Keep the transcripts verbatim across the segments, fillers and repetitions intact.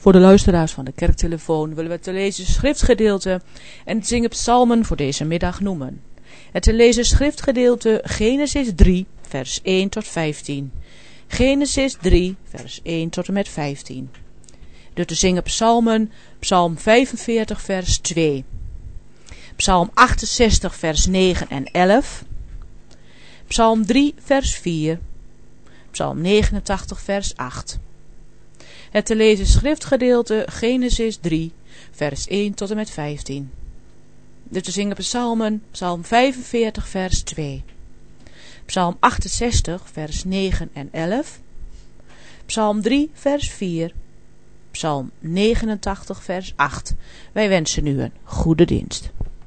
Voor de luisteraars van de kerktelefoon willen we te lezen schriftgedeelte en het zingen psalmen voor deze middag noemen. Het te lezen schriftgedeelte Genesis drie, vers één tot vijftien. Genesis drie, vers één tot en met vijftien. De te zingen psalmen, psalm vijfenveertig, vers twee. Psalm achtenzestig, vers negen en elf. Psalm drie, vers vier. Psalm negenentachtig, vers acht. Het te lezen schriftgedeelte Genesis drie, vers één tot en met vijftien. De te zingen psalmen, psalm vijfenveertig, vers twee. Psalm achtenzestig, vers negen en elf. Psalm drie, vers vier. Psalm negenentachtig, vers acht. Wij wensen u een goede dienst.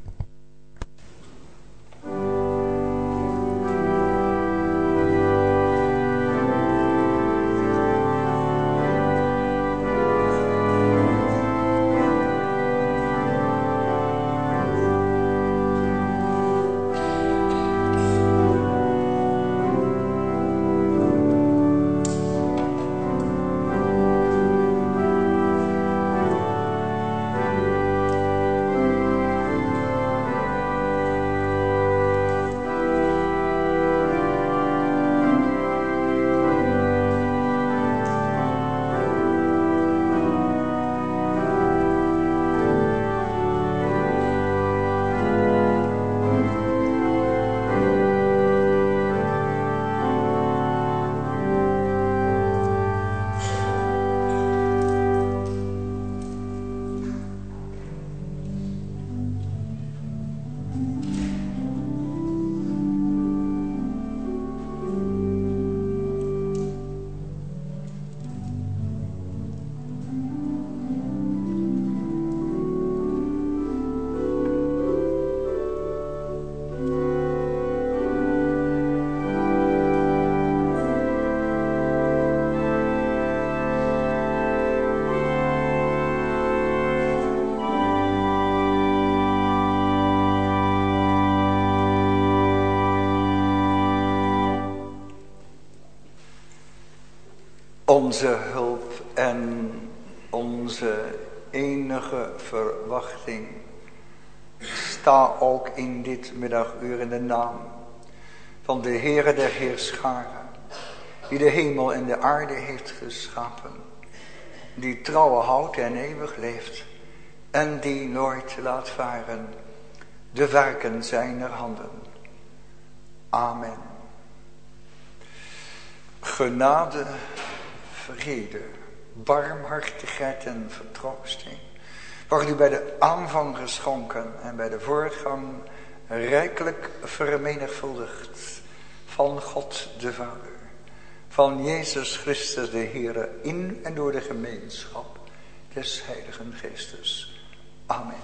Onze hulp en onze enige verwachting. Sta ook in dit middaguur in de naam van de Heere der Heerscharen, die de hemel en de aarde heeft geschapen, die trouwe houdt en eeuwig leeft en die nooit laat varen de werken zijner handen. Amen. Genade, vrede, barmhartigheid en vertroosting wordt u bij de aanvang geschonken en bij de voortgang rijkelijk vermenigvuldigd van God de Vader, van Jezus Christus de Heere, in en door de gemeenschap des Heiligen Geestes. Amen.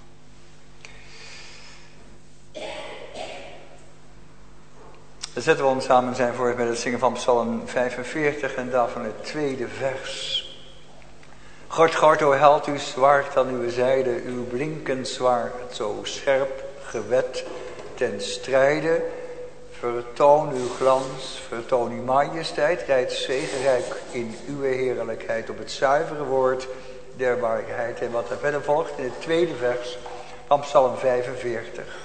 Dan zetten we ons samen zijn voor met het zingen van Psalm vijfenveertig en daarvan het tweede vers. God, God, o held uw zwaard aan uw zijde, uw blinkend zwaard, zo scherp gewet ten strijde. Vertoon uw glans, vertoon uw majesteit, rijd zegenrijk in uw heerlijkheid op het zuivere woord der waarheid. En wat er verder volgt in het tweede vers van Psalm vijfenveertig.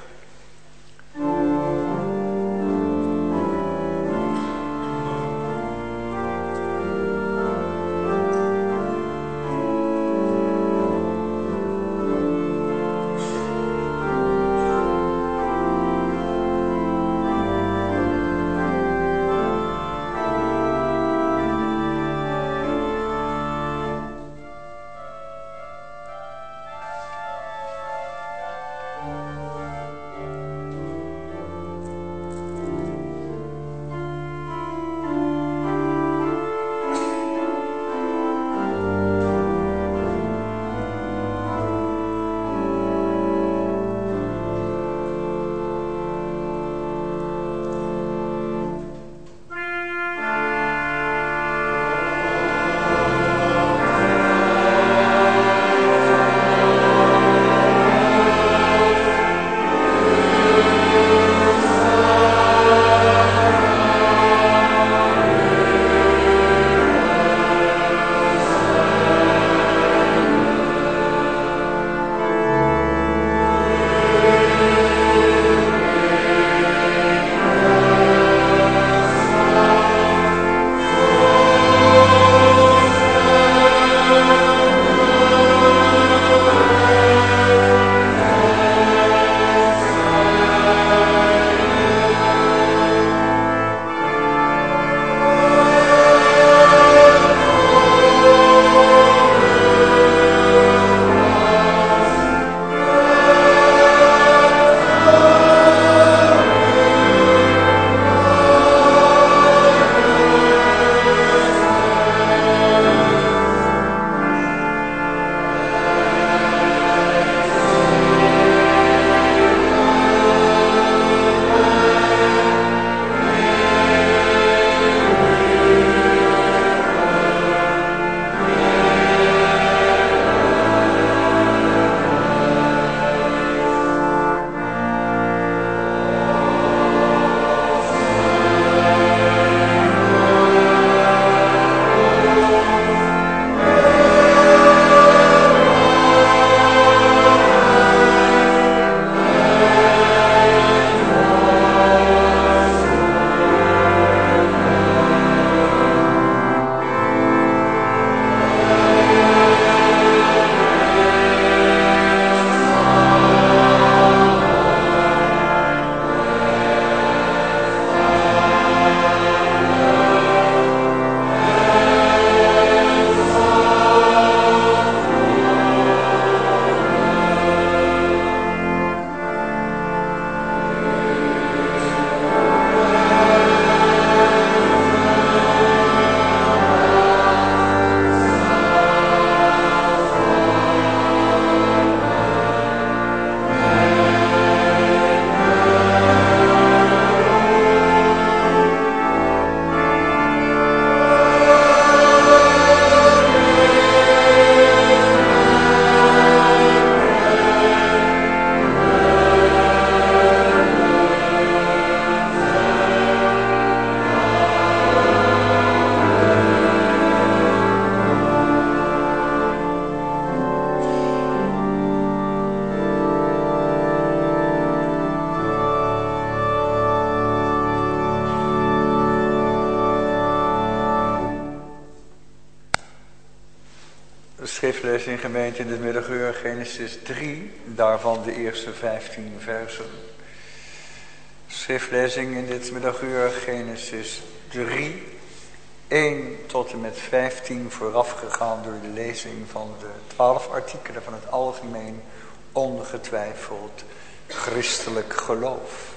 De schriftlezing gemeente in dit middaguur, Genesis drie, daarvan de eerste vijftien versen. Schriftlezing in dit middaguur, Genesis drie, één tot en met vijftien, voorafgegaan door de lezing van de twaalf artikelen van het algemeen ongetwijfeld christelijk geloof.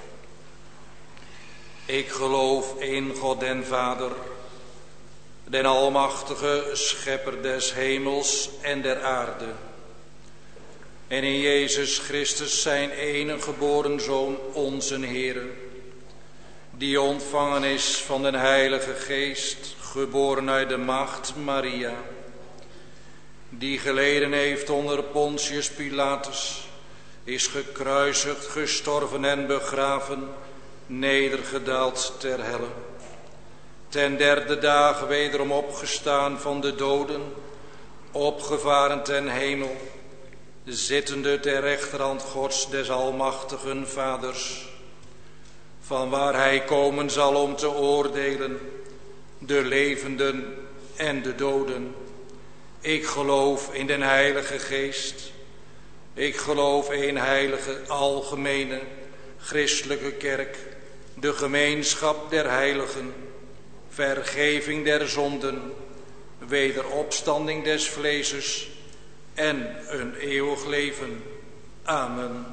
Ik geloof in God den Vader, den almachtige schepper des hemels en der aarde. En in Jezus Christus zijn enige geboren Zoon, onze Heere, die ontvangen is van den Heilige Geest, geboren uit de maagd Maria, die geleden heeft onder Pontius Pilatus, is gekruisigd, gestorven en begraven, nedergedaald ter helle. Ten derde dag wederom opgestaan van de doden, opgevaren ten hemel, zittende ter rechterhand Gods des almachtigen Vaders, van waar hij komen zal om te oordelen de levenden en de doden. Ik geloof in den Heilige Geest. Ik geloof in heilige, algemene, christelijke kerk, de gemeenschap der heiligen, vergeving der zonden, wederopstanding des vleeses en een eeuwig leven. Amen.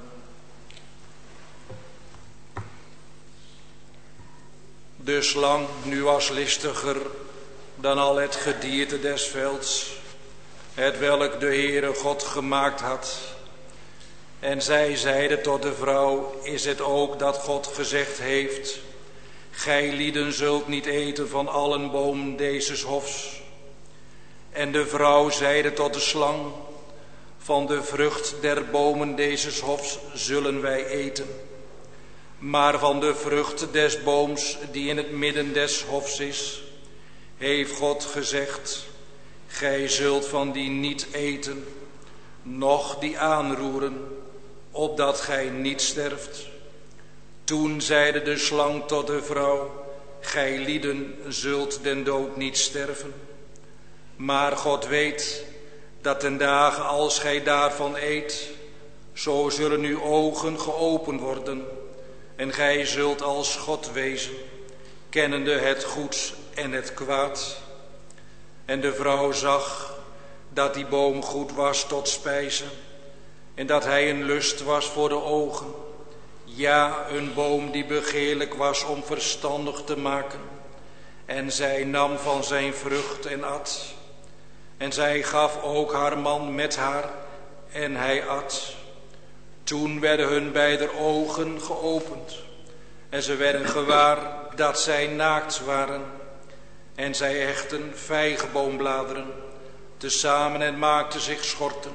De slang, nu was listiger dan al het gedierte des velds, het welk de Heere God gemaakt had. En zij zeide tot de vrouw, is het ook dat God gezegd heeft, gij lieden zult niet eten van allen bomen dezes hofs. En de vrouw zeide tot de slang, van de vrucht der bomen dezes hofs zullen wij eten. Maar van de vrucht des booms die in het midden des hofs is, heeft God gezegd, gij zult van die niet eten, noch die aanroeren, opdat gij niet sterft. Toen zeide de slang tot de vrouw, gij lieden zult den dood niet sterven. Maar God weet dat ten dagen als gij daarvan eet, zo zullen uw ogen geopend worden, en gij zult als God wezen, kennende het goed en het kwaad. En de vrouw zag dat die boom goed was tot spijzen, en dat hij een lust was voor de ogen, ja, een boom die begeerlijk was om verstandig te maken. En zij nam van zijn vrucht en at. En zij gaf ook haar man met haar, en hij at. Toen werden hun beider ogen geopend, en ze werden gewaar dat zij naakt waren. En zij hechten vijgenboombladeren tezamen en maakten zich schorten.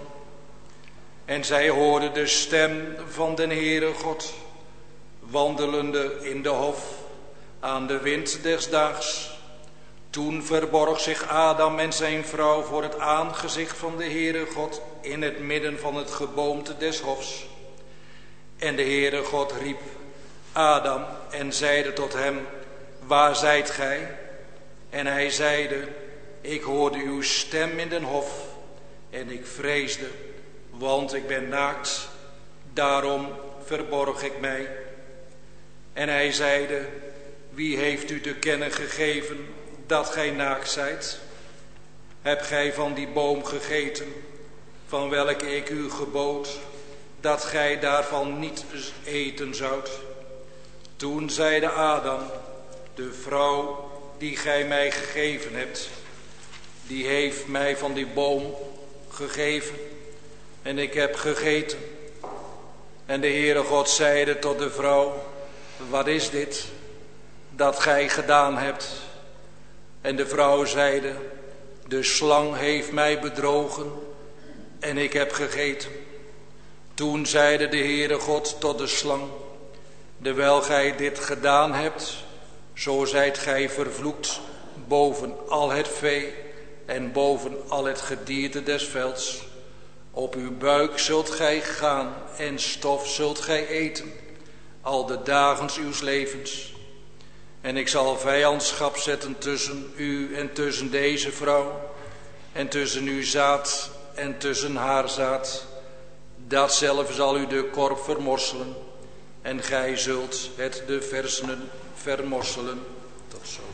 En zij hoorden de stem van den Heere God, wandelende in de hof aan de wind des daags. Toen verborg zich Adam en zijn vrouw voor het aangezicht van de Heere God in het midden van het geboomte des hofs. En de Heere God riep Adam en zeide tot hem, waar zijt gij? En hij zeide, ik hoorde uw stem in den hof en ik vreesde, want ik ben naakt, daarom verborg ik mij. En hij zeide, wie heeft u te kennen gegeven dat gij naakt zijt? Hebt gij van die boom gegeten, van welke ik u gebood, dat gij daarvan niet eten zoudt? Toen zeide Adam, de vrouw die gij mij gegeven hebt, die heeft mij van die boom gegeven, en ik heb gegeten. En de Heere God zeide tot de vrouw, wat is dit dat gij gedaan hebt? En de vrouw zeide, de slang heeft mij bedrogen en ik heb gegeten. Toen zeide de Heere God tot de slang, dewijl gij dit gedaan hebt, zo zijt gij vervloekt boven al het vee en boven al het gedierte des velds. Op uw buik zult gij gaan en stof zult gij eten, al de dagen uws levens. En ik zal vijandschap zetten tussen u en tussen deze vrouw, en tussen uw zaad en tussen haar zaad. Dat zelf zal u de korf vermorselen en gij zult het de versenen vermorselen. Tot zover.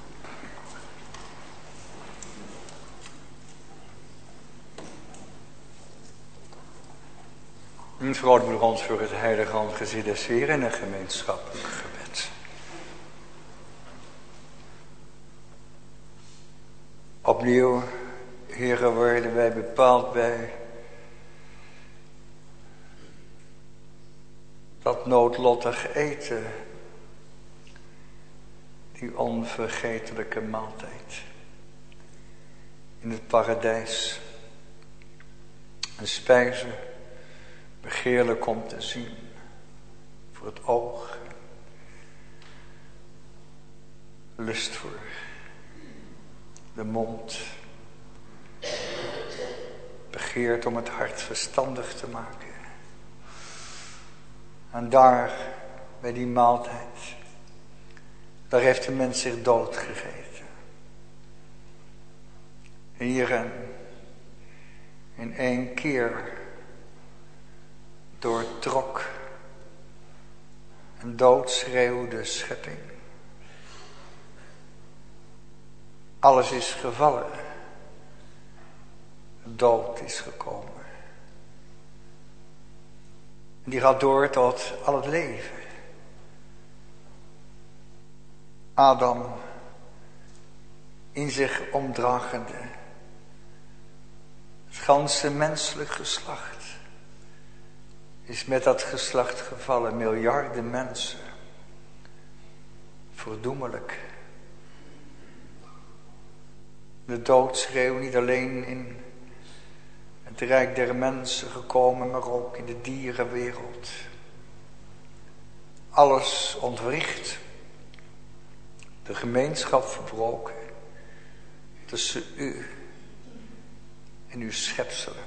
Een vergrootmoedig ons voor het heilige handgezicht des Heeren en een gemeenschappelijk gebed. Opnieuw, Heere, worden wij bepaald bij dat noodlottig eten, die onvergetelijke maaltijd in het paradijs. Een spijze begeerlijk om te zien voor het oog, lust voor de mond, begeert om het hart verstandig te maken. En daar, bij die maaltijd, daar heeft de mens zich dood gegeten. Hierin, in één keer, doortrok een doodschreeuw de schepping. Alles is gevallen. Dood is gekomen. En die gaat door tot al het leven. Adam, in zich omdragende, het ganse menselijk geslacht, is met dat geslacht gevallen. Miljarden mensen. Verdoemelijk. De doodschreeuw niet alleen in het rijk der mensen gekomen, maar ook in de dierenwereld. Alles ontwricht. De gemeenschap verbroken tussen u en uw schepselen.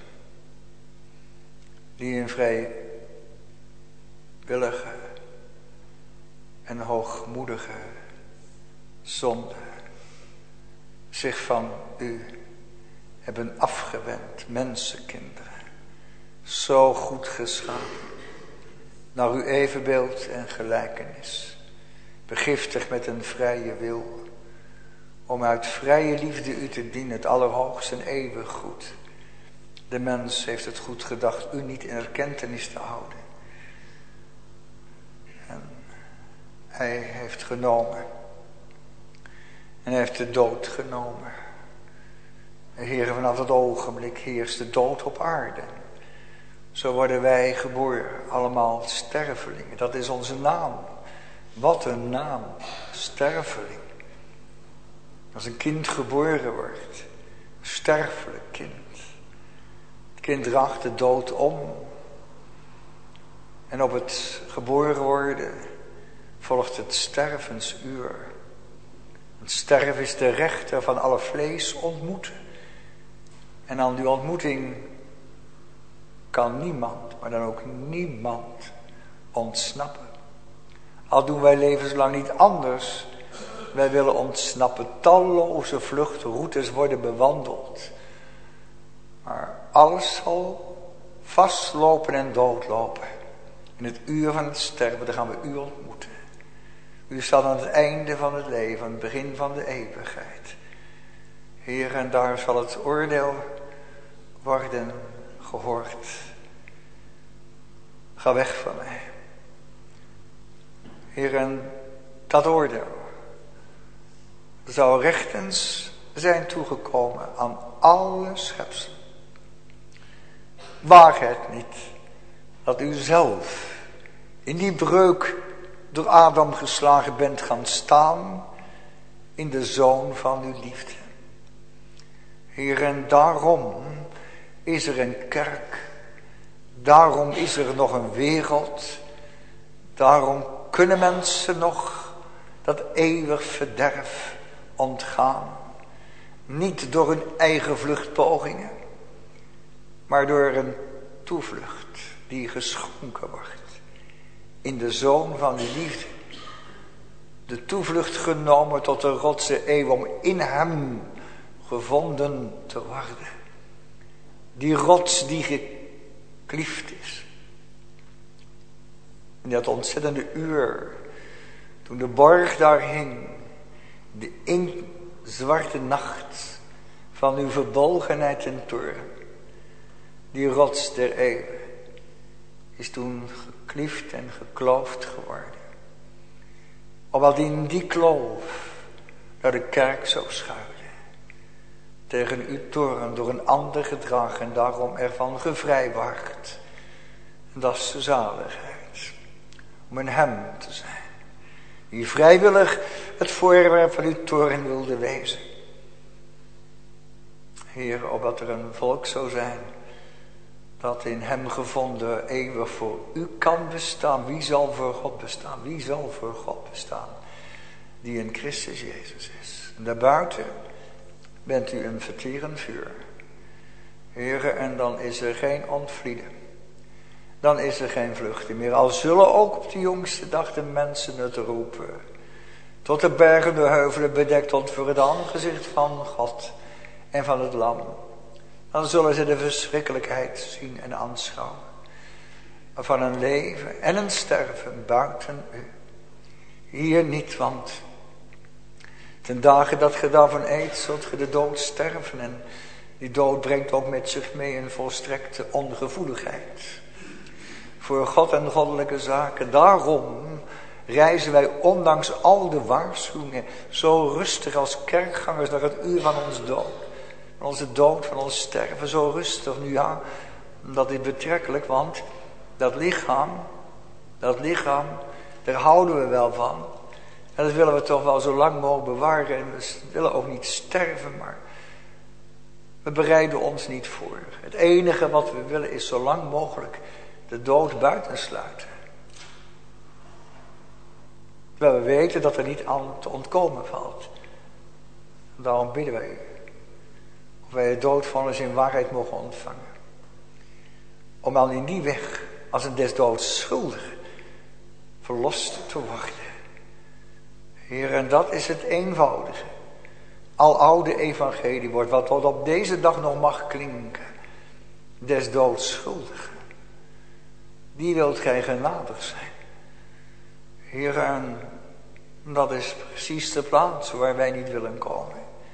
Die in vrij willige en hoogmoedige zonde zich van u hebben afgewend, mensenkinderen, zo goed geschapen, naar uw evenbeeld en gelijkenis, begiftigd met een vrije wil, om uit vrije liefde u te dienen, het allerhoogste en eeuwig goed. De mens heeft het goed gedacht u niet in erkentenis te houden. En hij heeft genomen. En hij heeft de dood genomen. Heere, vanaf dat ogenblik heerst de dood op aarde. Zo worden wij geboren, allemaal stervelingen. Dat is onze naam. Wat een naam, sterveling. Als een kind geboren wordt, een sterfelijk kind. Het kind draagt de dood om. En op het geboren worden volgt het stervensuur. Het sterven is de rechter van alle vlees ontmoeten. En aan die ontmoeting kan niemand, maar dan ook niemand, ontsnappen. Al doen wij levenslang niet anders. Wij willen ontsnappen. Talloze vluchtroutes worden bewandeld. Maar alles zal vastlopen en doodlopen. In het uur van het sterven, dan gaan we u ontmoeten. U staat aan het einde van het leven, aan het begin van de eeuwigheid. Heer, en daar zal het oordeel worden gehoord. Ga weg van mij. Heer, en dat oordeel zou rechtens zijn toegekomen aan alle schepselen. Waag het niet dat u zelf in die breuk door Adam geslagen bent gaan staan in de zoon van uw liefde. Heer, en daarom is er een kerk. Daarom is er nog een wereld. Daarom kunnen mensen nog dat eeuwig verderf ontgaan. Niet door hun eigen vluchtpogingen, maar door een toevlucht die geschonken wordt in de zoon van de liefde. De toevlucht genomen tot de rotse eeuw om in hem gevonden te worden. Die rots die gekliefd is. In dat ontzettende uur, toen de borg daar hing, de inktzwarte nacht van uw verbolgenheid en toorn. Die rots der eeuwen is toen gekliefd en gekloofd geworden. Opdat in die kloof naar de kerk zou schuilen. Tegen uw toorn door een ander gedragen en daarom ervan gevrijwaard. En dat is de zaligheid. Om in hem te zijn. Die vrijwillig het voorwerp van uw toorn wilde wezen. Heer, opdat er een volk zou zijn dat in hem gevonden eeuwig voor u kan bestaan. Wie zal voor God bestaan? Wie zal voor God bestaan? Die in Christus Jezus is. En daarbuiten bent u een verterend vuur. Heere, en dan is er geen ontvlieden. Dan is er geen vluchten meer. Al zullen ook op de jongste dag de mensen het roepen. Tot de bergen, de heuvelen bedekt tot voor het aangezicht van God en van het Lam. Dan zullen ze de verschrikkelijkheid zien en aanschouwen. Van een leven en een sterven buiten u. Hier niet, want ten dagen dat ge daarvan eet, zult ge de dood sterven. En die dood brengt ook met zich mee een volstrekte ongevoeligheid voor God en goddelijke zaken. Daarom reizen wij ondanks al de waarschuwingen zo rustig als kerkgangers naar het uur van ons dood. Van onze dood, van ons sterven, zo rustig. Nu ja, dat is betrekkelijk, want dat lichaam, dat lichaam, daar houden we wel van. En dat willen we toch wel zo lang mogelijk bewaren. En we willen ook niet sterven, maar we bereiden ons niet voor. Het enige wat we willen is zo lang mogelijk de dood buitensluiten. Terwijl we weten dat er niet aan te ontkomen valt. Daarom bidden wij u. Of wij het doodvonnis in waarheid mogen ontvangen. Om dan in die weg, als een des doods schuldige, verlost te worden. Heer, en dat is het eenvoudige. Aloude evangelie wordt wat tot op deze dag nog mag klinken. Des doods schuldige. Die wilt gij genadig zijn. Heer, en dat is precies de plaats waar wij niet willen komen.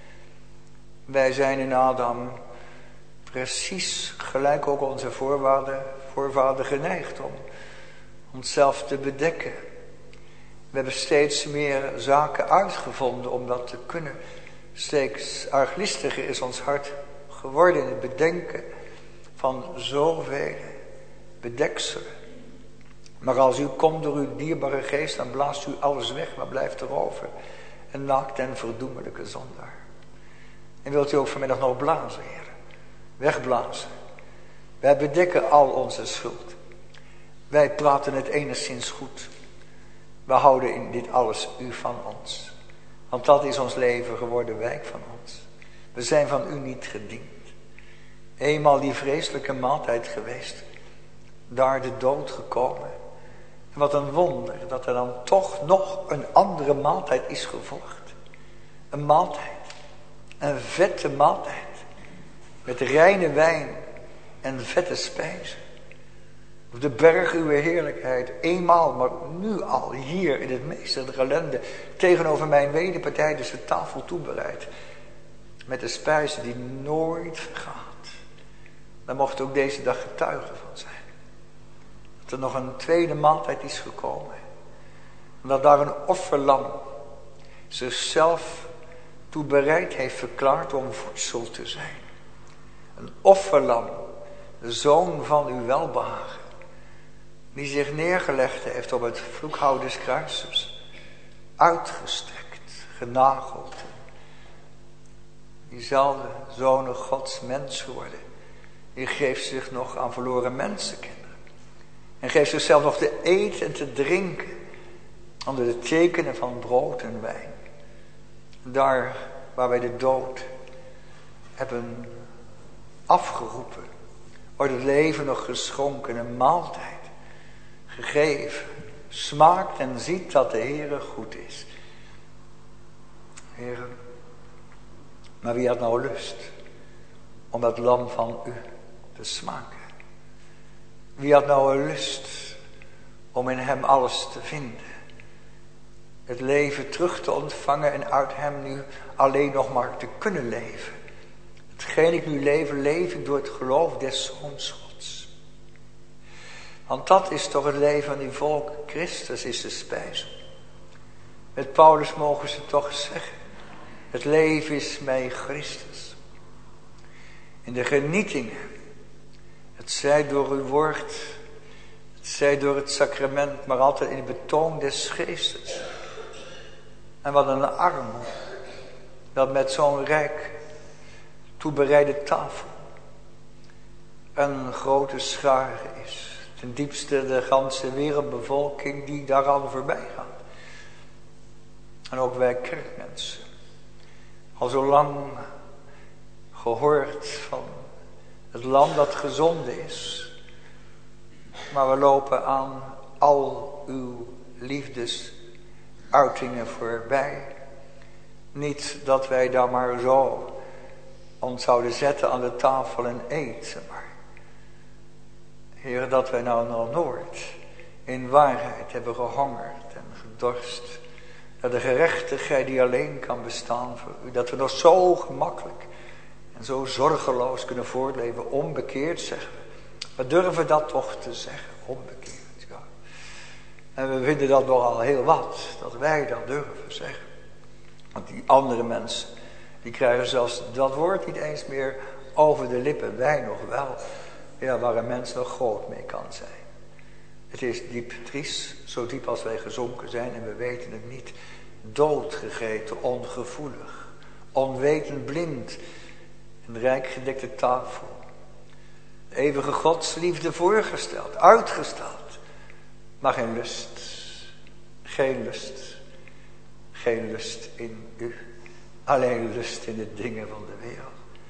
Wij zijn in Adam precies gelijk ook onze voorvader, voorvader geneigd om onszelf te bedekken. We hebben steeds meer zaken uitgevonden om dat te kunnen. Steeds arglistiger is ons hart geworden in het bedenken van zoveel bedekselen. Maar als u komt door uw dierbare geest, dan blaast u alles weg. Wat blijft er over? Een naakt en verdoemelijke zondaar. En wilt u ook vanmiddag nog blazen, Heer? Wegblazen. Wij bedekken al onze schuld. Wij praten het enigszins goed. We houden in dit alles u van ons. Want dat is ons leven geworden, wijk van ons. We zijn van u niet gediend. Eenmaal die vreselijke maaltijd geweest. Daar de dood gekomen. En wat een wonder dat er dan toch nog een andere maaltijd is gevolgd. Een maaltijd. Een vette maaltijd. Met reine wijn en vette spijzen. Op de berg uw heerlijkheid. Eenmaal, maar nu al hier in het meeste der ellende. Tegenover mijn wederpartij dus de tafel toebereid. Met de spijzen die nooit vergaat. Daar mocht ook deze dag getuige van zijn. Dat er nog een tweede maaltijd is gekomen. En dat daar een offerlam zichzelf toe bereid heeft verklaard om voedsel te zijn. Een offerlam, de zoon van uw welbehagen. Die zich neergelegd heeft op het vloekhout des kruises. Uitgestrekt, genageld. Diezelfde zoon Gods mens geworden. Die geeft zich nog aan verloren mensenkinderen. En geeft zichzelf nog te eten en te drinken. Onder de tekenen van brood en wijn. Daar waar wij de dood hebben afgeroepen. Wordt het leven nog geschonken. Een maaltijd. Gegeven. Smaakt en ziet dat de Heere goed is. Heere. Maar wie had nou lust om dat lam van u te smaken. Wie had nou een lust om in hem alles te vinden? Het leven terug te ontvangen en uit hem nu alleen nog maar te kunnen leven. Hetgeen ik nu leven, leef ik door het geloof des Zoons Gods. Want dat is toch het leven van die volk. Christus is de spijs. Met Paulus mogen ze toch zeggen. Het leven is mij Christus. In de genietingen. Het zij door uw woord. Het zij door het sacrament. Maar altijd in het betoon des geestes. En wat een armoede. Dat met zo'n rijk toebereide tafel. Een grote schare is. Ten diepste de ganse wereldbevolking die daaraan voorbij gaat. En ook wij kerkmensen. Al zo lang gehoord van het lam dat gezonden is. Maar we lopen aan al uw liefdesuitingen voorbij. Niet dat wij daar maar zo ons zouden zetten aan de tafel en eten. Maar Heer, dat wij nou nog nooit in waarheid hebben gehongerd en gedorst. Dat de gerechtigheid die alleen kan bestaan voor u. Dat we nog zo gemakkelijk en zo zorgeloos kunnen voortleven. Onbekeerd zeggen we. We durven dat toch te zeggen. Onbekeerd, ja. En we vinden dat nogal heel wat. Dat wij dat durven zeggen. Want die andere mensen. Die krijgen zelfs dat woord niet eens meer over de lippen. Wij nog wel. Ja, waar een mens nog groot mee kan zijn. Het is diep triest. Zo diep als wij gezonken zijn. En we weten het niet. Doodgegeten, ongevoelig. Onwetend, blind. Een rijk gedekte tafel. De eeuwige godsliefde voorgesteld. Uitgesteld. Maar geen lust. Geen lust. Geen lust in u. Alleen lust in de dingen van de wereld.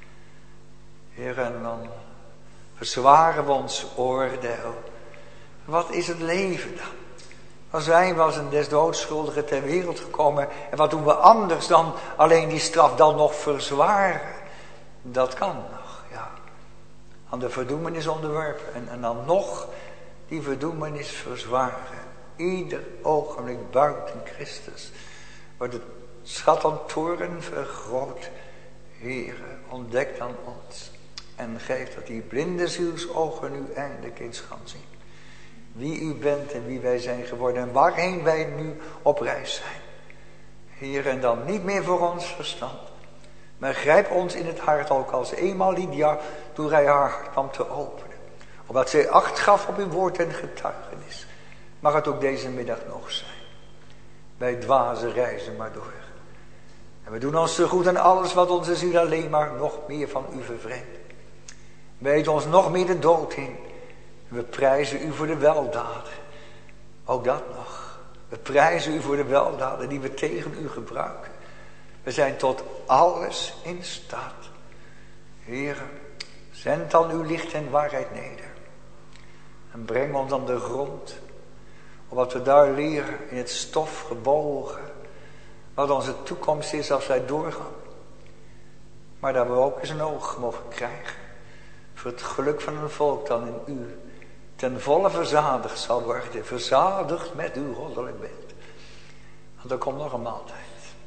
Heer, en dan verzwaren we ons oordeel. Wat is het leven dan? Dan zijn we als een des doodschuldigen ter wereld gekomen. En wat doen we anders dan alleen die straf dan nog verzwaren? Dat kan nog, ja. Aan de verdoemenis onderwerpen. En, en dan nog die verdoemenis verzwaren. Ieder ogenblik buiten Christus. Wordt het schat aan toren vergroot. Heere, ontdek dan ons. En geef dat die blinde zielsogen nu eindelijk eens gaan zien. Wie u bent en wie wij zijn geworden. En waarheen wij nu op reis zijn. Heer, en dan niet meer voor ons verstand. Maar grijp ons in het hart ook als eenmaal Lydia. Toen hij haar hart kwam te openen. Omdat zij acht gaf op uw woord en getuigenis. Mag het ook deze middag nog zijn. Wij dwaze reizen maar door. En we doen ons te goed aan alles wat onze ziel alleen maar nog meer van u vervreemdt. Weet ons nog meer de dood in. We prijzen u voor de weldaden. Ook dat nog. We prijzen u voor de weldaden die we tegen u gebruiken. We zijn tot alles in staat. Heere, zend dan uw licht en waarheid neder. En breng ons aan de grond. Wat we daar leren in het stof gebogen. Wat onze toekomst is als wij doorgaan. Maar dat we ook eens een oog mogen krijgen. Voor het geluk van een volk dat in u ten volle verzadigd zal worden. Verzadigd met uw goddelijk beeld. Want er komt nog een maaltijd.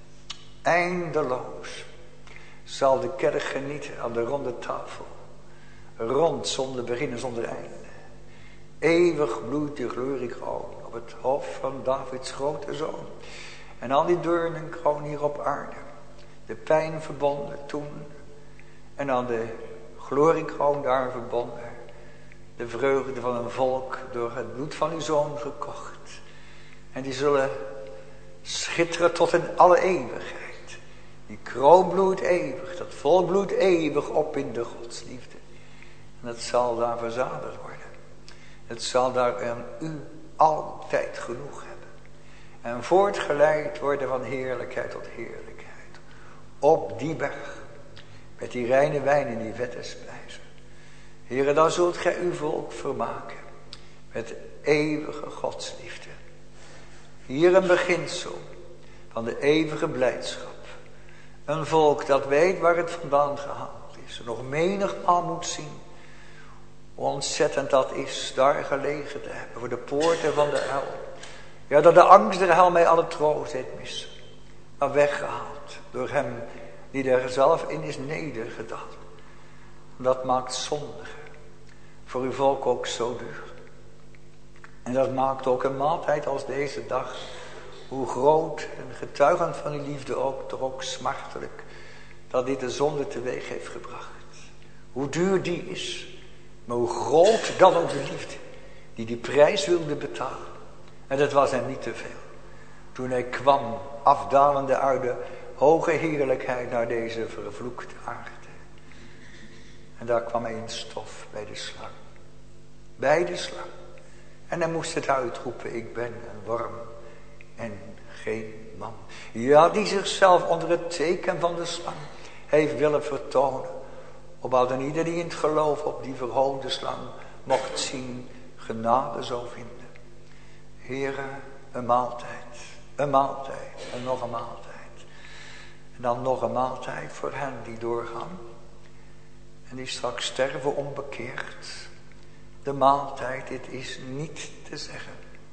Eindeloos zal de kerk genieten aan de ronde tafel. Rond zonder begin en zonder einde. Eeuwig bloeit de gloriekroon op het hoofd van Davids grote zoon. En al die doornenkroon hier op aarde. De pijn verbonden toen. En aan de gloriekroon daar verbonden. De vreugde van een volk door het bloed van uw zoon gekocht. En die zullen schitteren tot in alle eeuwigheid. Die kroon bloeit eeuwig. Dat volk bloeit eeuwig op in de godsliefde. En het zal daar verzadigd worden. Het zal daar aan u altijd genoeg hebben. En voortgeleid worden van heerlijkheid tot heerlijkheid. Op die berg. Met die reine wijn en die vette spijzen. Heere, dan zult gij uw volk vermaken. Met eeuwige godsliefde. Hier een beginsel van de eeuwige blijdschap. Een volk dat weet waar het vandaan gehaald is. Nog menigmaal moet zien Hoe ontzettend dat is, daar gelegen te hebben, voor de poorten van de hel. Ja, dat de angst der hel mij alle troost heeft missen. Maar weggehaald door hem die er zelf in is nedergedaald. Dat maakt zondigen voor uw volk ook zo duur. En dat maakt ook een maaltijd als deze dag, hoe groot en getuigend van uw liefde ook, toch ook smartelijk, dat dit de zonde teweeg heeft gebracht. Hoe duur die is, maar hoe groot dan ook de liefde, die die prijs wilde betalen. En dat was hem niet te veel. Toen hij kwam, afdalende uit de hoge heerlijkheid naar deze vervloekte aarde. En daar kwam hij in stof bij de slang. Bij de slang. En hij moest het uitroepen, ik ben een worm en geen man. Ja, die zichzelf onder het teken van de slang heeft willen vertonen. Opdat en ieder die in het geloof op die verhoogde slang mocht zien, genade zou vinden. Heere, een maaltijd, een maaltijd en nog een maaltijd. En dan nog een maaltijd voor hen die doorgaan. En die straks sterven onbekeerd. De maaltijd, dit is niet te zeggen.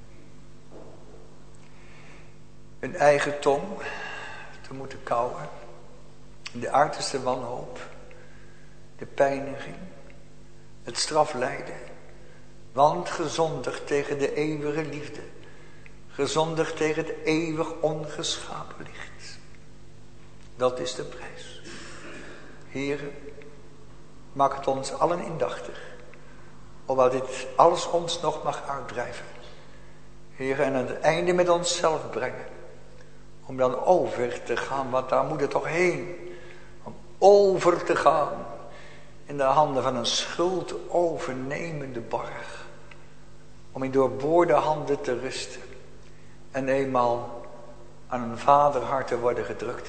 Een eigen tong te moeten kauwen. De uiterste wanhoop. De pijniging. Het straflijden. Want gezondigd tegen de eeuwige liefde. Gezondigd tegen het eeuwig ongeschapen licht. Dat is de prijs. Heere, maak het ons allen indachtig. Opdat dit alles ons nog mag uitdrijven. Heere, en aan het einde met onszelf brengen. Om dan over te gaan, want daar moet het toch heen. Om over te gaan. In de handen van een schuld overnemende borg. Om in doorboorde handen te rusten. En eenmaal aan een vaderhart te worden gedrukt.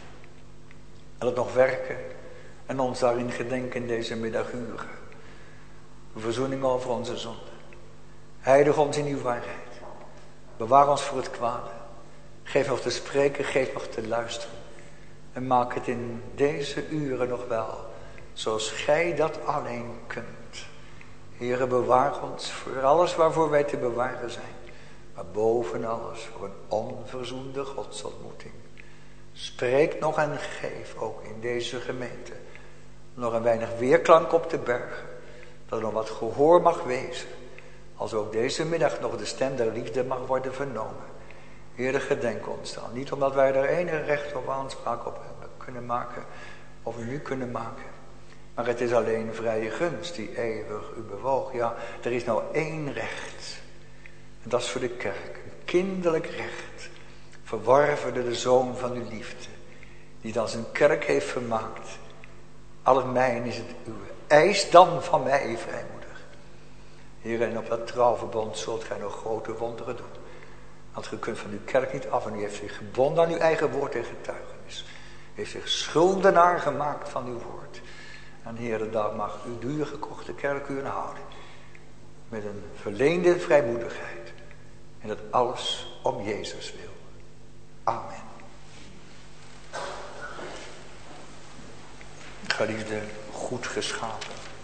En dat nog werken. En ons daarin gedenken in deze middaguren. Verzoening over onze zonde. Heilig ons in uw waarheid. Bewaar ons voor het kwade. Geef nog te spreken, geef nog te luisteren. En maak het in deze uren nog wel. Zoals gij dat alleen kunt. Heere, bewaar ons voor alles waarvoor wij te bewaren zijn. Maar boven alles voor een onverzoende godsontmoeting. Spreek nog en geef ook in deze gemeente nog een weinig weerklank op de bergen. Dat er nog wat gehoor mag wezen. Als ook deze middag nog de stem der liefde mag worden vernomen. Heere, gedenk ons dan. Niet omdat wij er enige recht of aanspraak op kunnen maken. Of nu kunnen maken. Maar het is alleen vrije gunst die eeuwig u bewoog. Ja, er is nou één recht. En dat is voor de kerk. Een kinderlijk recht. Verworven door de Zoon van uw liefde. Die dan zijn kerk heeft vermaakt. Al het mijn is het uwe. Eis dan van mij vrijmoedig. Heer, en op dat trouwverbond zult gij nog grote wonderen doen. Want ge kunt van uw kerk niet af. En u heeft zich gebonden aan uw eigen woord en getuigenis. U heeft zich schuldenaar gemaakt van uw woord. En Heer, daar mag uw duur gekochte kerk u houden. Met een verleende vrijmoedigheid. En dat alles om Jezus wil. Amen. Geliefde, goed geschapen.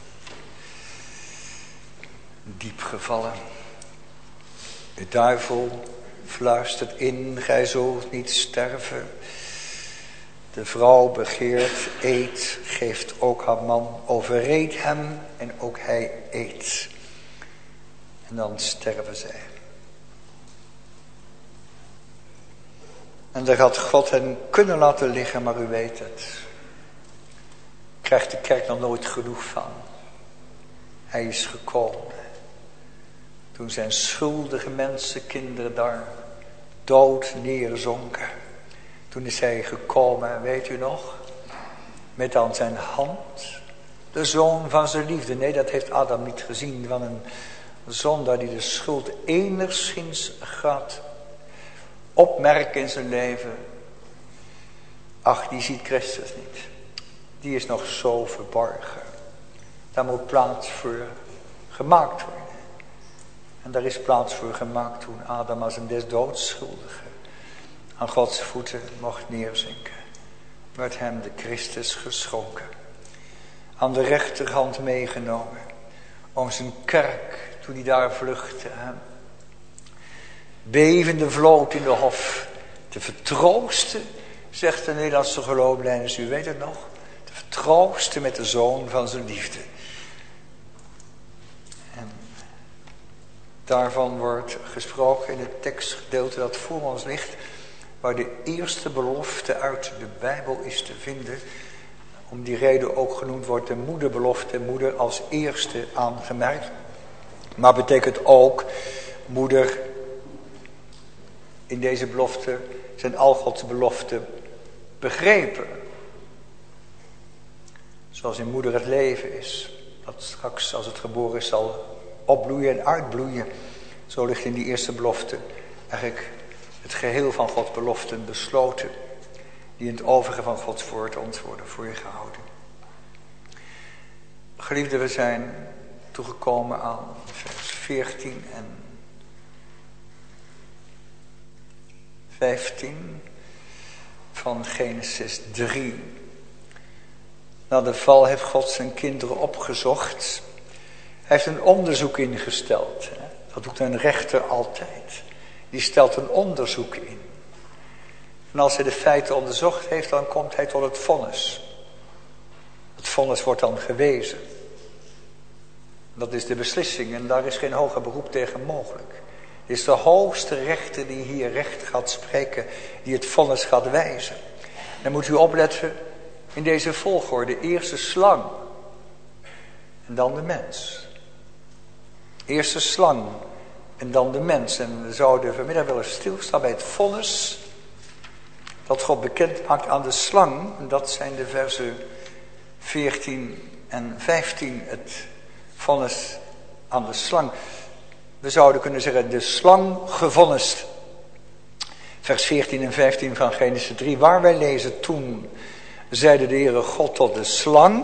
Diep gevallen. De duivel fluistert in, gij zult niet sterven. De vrouw begeert, eet, geeft ook haar man, overreed hem en ook hij eet. En dan sterven zij. En daar had God hen kunnen laten liggen, maar u weet het. Krijgt de kerk nog nooit genoeg van. Hij is gekomen. Toen zijn schuldige mensenkinderen daar dood neerzonken. Toen is hij gekomen, en weet u nog? Met aan zijn hand de zoon van zijn liefde. Nee, dat heeft Adam niet gezien. Van een zondaar die de schuld enigszins gaat opmerken in zijn leven. Ach, die ziet Christus niet. Die is nog zo verborgen. Daar moet plaats voor gemaakt worden. En daar is plaats voor gemaakt toen Adam als een des doods schuldige aan Gods voeten mocht neerzinken. Werd hem de Christus geschonken. Aan de rechterhand meegenomen. om zijn kerk toen hij daar vluchtte. Hè? Bevende vloot in de hof te vertroosten, zegt de Nederlandse geloofleiders, u weet het nog, te vertroosten met de zoon van zijn liefde. En daarvan wordt gesproken in het tekstgedeelte dat voor ons ligt, waar de eerste belofte uit de Bijbel is te vinden. Om die reden ook genoemd wordt de moederbelofte, moeder als eerste aangemerkt. Maar betekent ook, moeder, in deze belofte zijn al Gods beloften begrepen. Zoals in moeder het leven is, dat straks als het geboren is zal opbloeien en uitbloeien. Zo ligt in die eerste belofte eigenlijk het geheel van Gods beloften besloten, die in het overige van Gods woord ons worden voorgehouden. Geliefden, we zijn toegekomen aan vers veertien en vijftien van Genesis drie. Na de val heeft God zijn kinderen opgezocht. Hij heeft een onderzoek ingesteld. Dat doet een rechter altijd. Die stelt een onderzoek in. En als hij de feiten onderzocht heeft, dan komt hij tot het vonnis. Het vonnis wordt dan gewezen. Dat is de beslissing en daar is geen hoger beroep tegen mogelijk. Het is de hoogste rechter die hier recht gaat spreken, die het vonnis gaat wijzen. Dan moet u opletten in deze volgorde. Eerst de slang en dan de mens. Eerst de slang en dan de mens. En we zouden vanmiddag willen stilstaan bij het vonnis dat God bekend maakt aan de slang. En dat zijn de versen veertien en vijftien. Het vonnis aan de slang. We zouden kunnen zeggen de slang gevonnist. Vers veertien en vijftien van Genesis drie. Waar wij lezen toen zeide de Heere God tot de slang.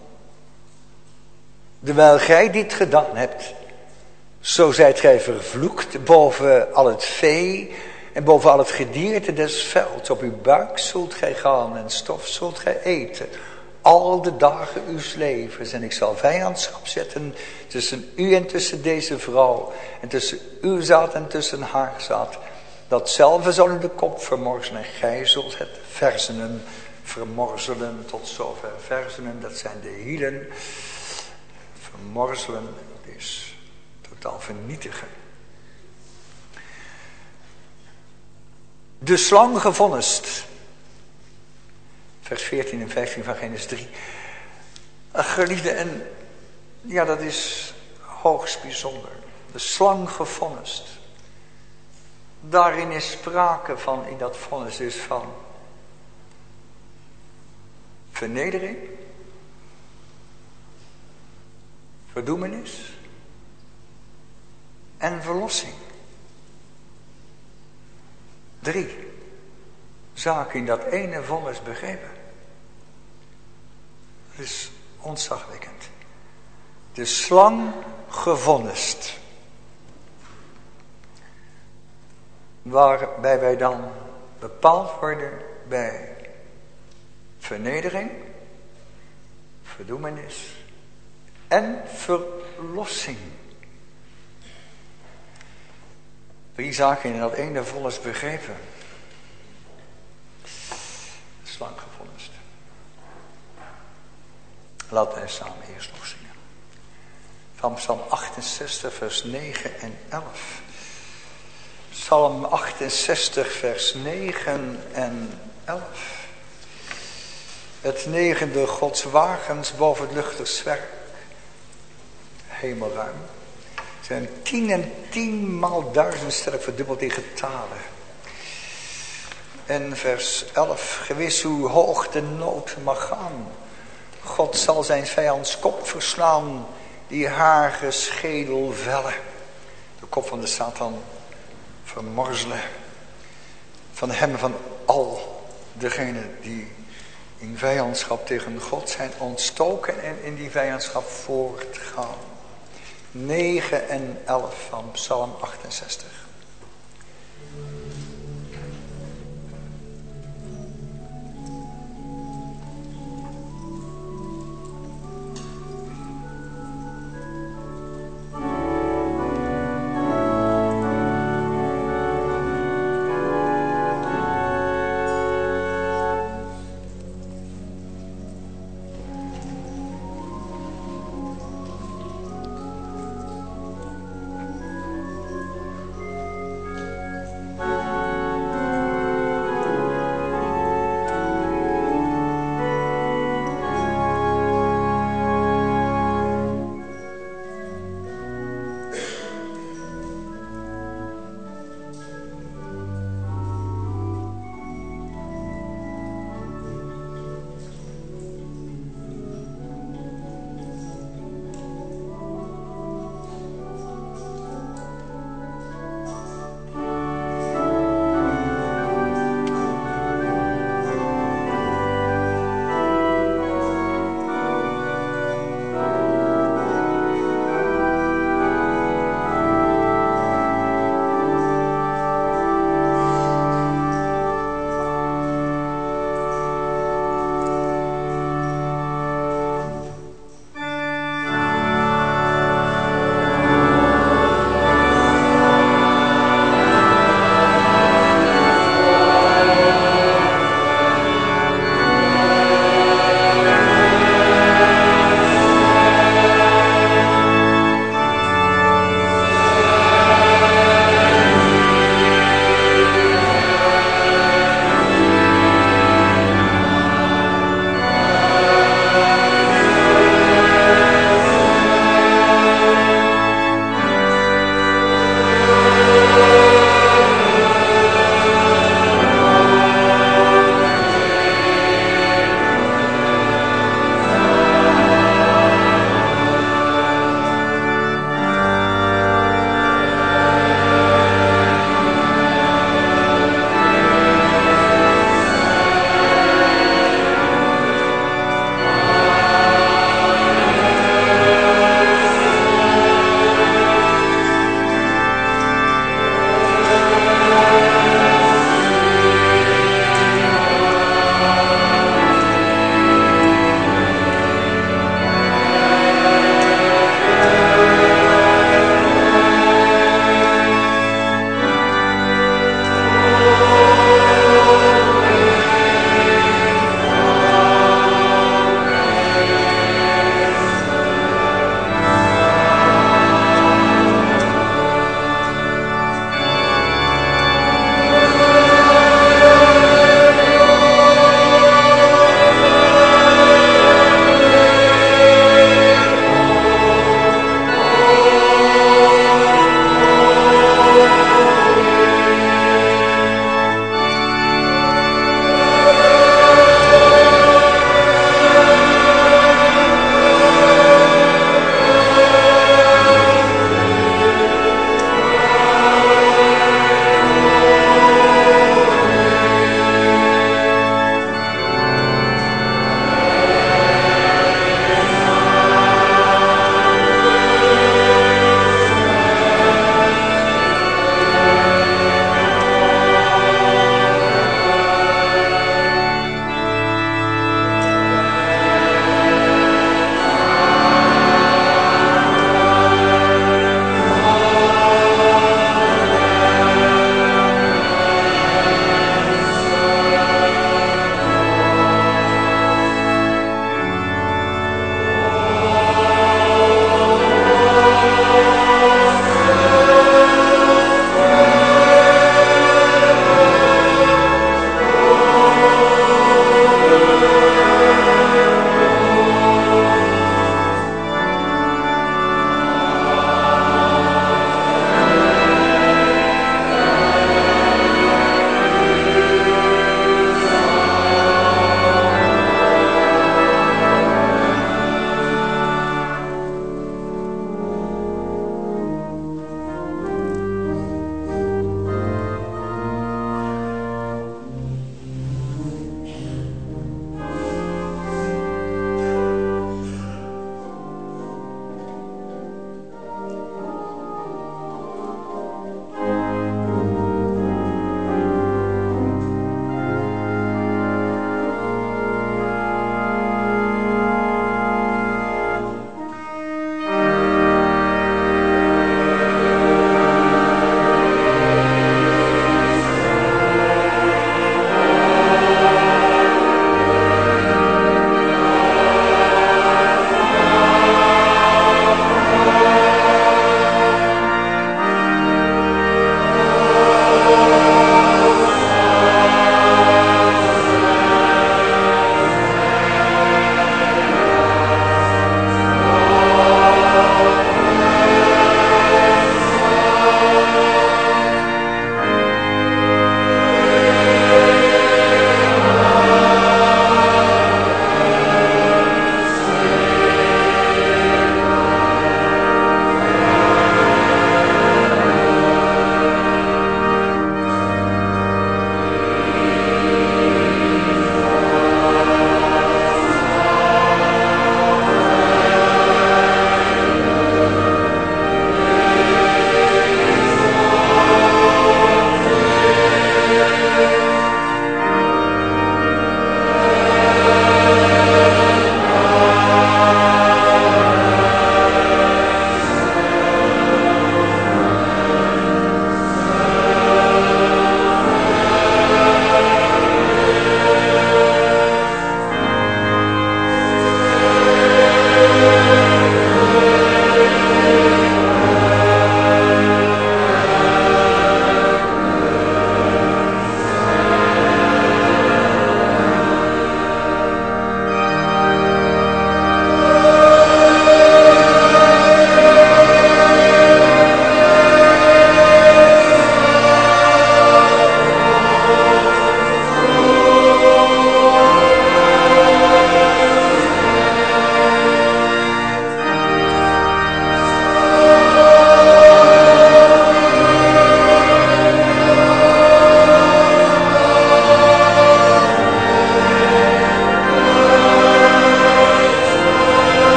Terwijl gij dit gedaan hebt, zo zijt gij vervloekt boven al het vee en boven al het gedierte des velds. Op uw buik zult gij gaan en stof zult gij eten. Al de dagen uws levens. En ik zal vijandschap zetten tussen u en tussen deze vrouw. En tussen uw zaad en tussen haar zaad. Datzelfde zal u de kop vermorzelen. En gij zult het verzenen vermorzelen. Tot zover verzenen, dat zijn de hielen. Vermorzelen, dat is totaal vernietigen. De slang gevonnist. Vers veertien en vijftien van Genesis drie. Geliefde, en ja, dat is hoogst bijzonder. De slang gevonnist. Daarin is sprake van, in dat vonnis dus van vernedering, verdoemenis en verlossing. Drie zaken in dat ene vonnis begrepen. Dat is ontzagwekkend. De slang gevonnist. Waarbij wij dan bepaald worden bij vernedering, verdoemenis en verlossing. Drie zaken in dat ene vonnis begrepen. Slang gevonnist. Laten wij samen eerst nog zingen. Van Psalm achtenzestig vers negen en elf. Psalm achtenzestig vers negen en elf. Het negende Gods wagens boven het luchtig zwerk. Hemelruim. Zijn tien en tienmaal duizend sterk verdubbeld in getalen. En vers elf. Gewis hoe hoog de nood mag gaan. God zal zijn vijands kop verslaan. Die hage schedel vellen. De kop van de Satan vermorzelen. Van hem, van al degenen die in vijandschap tegen God zijn ontstoken en in die vijandschap voortgaan. negen en elf van Psalm achtenzestig.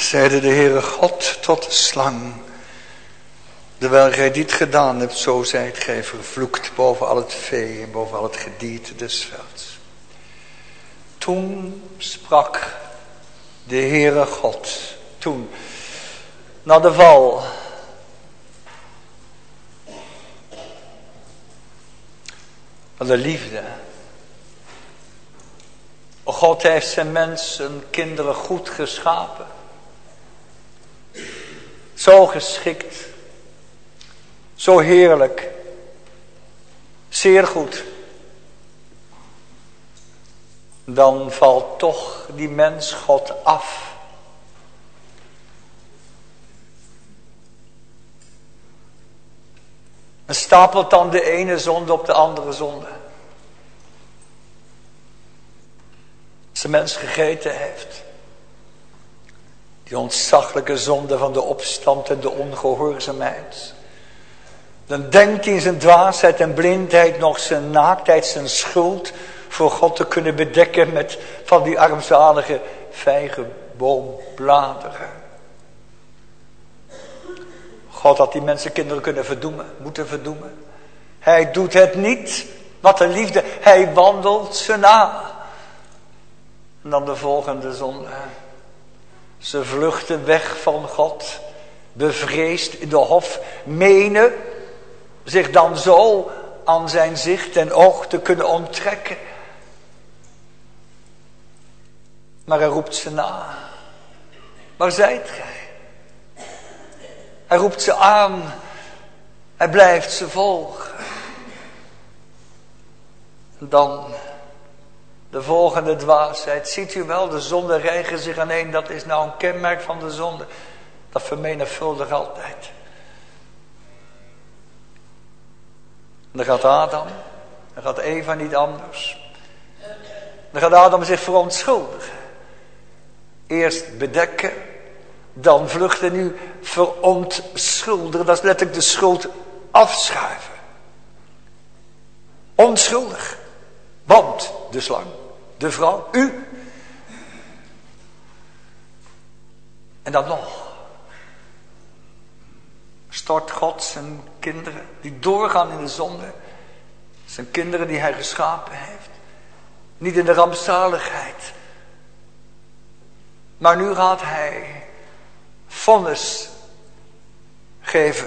zeide de Heere God tot de slang: terwijl gij dit gedaan hebt, zo zijt gij vervloekt boven al het vee en boven al het gedierte des velds. Toen sprak de Heere God, toen, na de val, van de liefde. God heeft zijn mensen, kinderen goed geschapen. Zo geschikt. Zo heerlijk. Zeer goed. Dan valt toch die mens God af. En stapelt dan de ene zonde op de andere zonde. Als de mens gegeten heeft. Die ontzaglijke zonde van de opstand en de ongehoorzaamheid. Dan denkt hij in zijn dwaasheid en blindheid nog zijn naaktheid, zijn schuld voor God te kunnen bedekken met van die armzalige vijgenboombladeren. God had die mensenkinderen kunnen verdoemen, moeten verdoemen. Hij doet het niet. Wat een liefde. Hij wandelt ze na. En dan de volgende zonde. Ze vluchten weg van God. Bevreesd in de hof. Menen zich dan zo aan zijn zicht en oog te kunnen onttrekken. Maar hij roept ze na. Waar zijt gij? Hij roept ze aan. Hij blijft ze volgen. Dan de volgende dwaasheid. Ziet u wel, de zonde rijgen zich aaneen. Dat is nou een kenmerk van de zonde. Dat vermenigvuldigt altijd. Dan gaat Adam. Dan gaat Eva niet anders. Dan gaat Adam zich verontschuldigen. Eerst bedekken. Dan vluchten, nu verontschuldigen. Dat is letterlijk de schuld afschuiven. Onschuldig. Want de slang, de vrouw, u. En dan nog. Stort God zijn kinderen die doorgaan in de zonde. Zijn kinderen die hij geschapen heeft. Niet in de rampzaligheid. Maar nu gaat hij vonnis geven.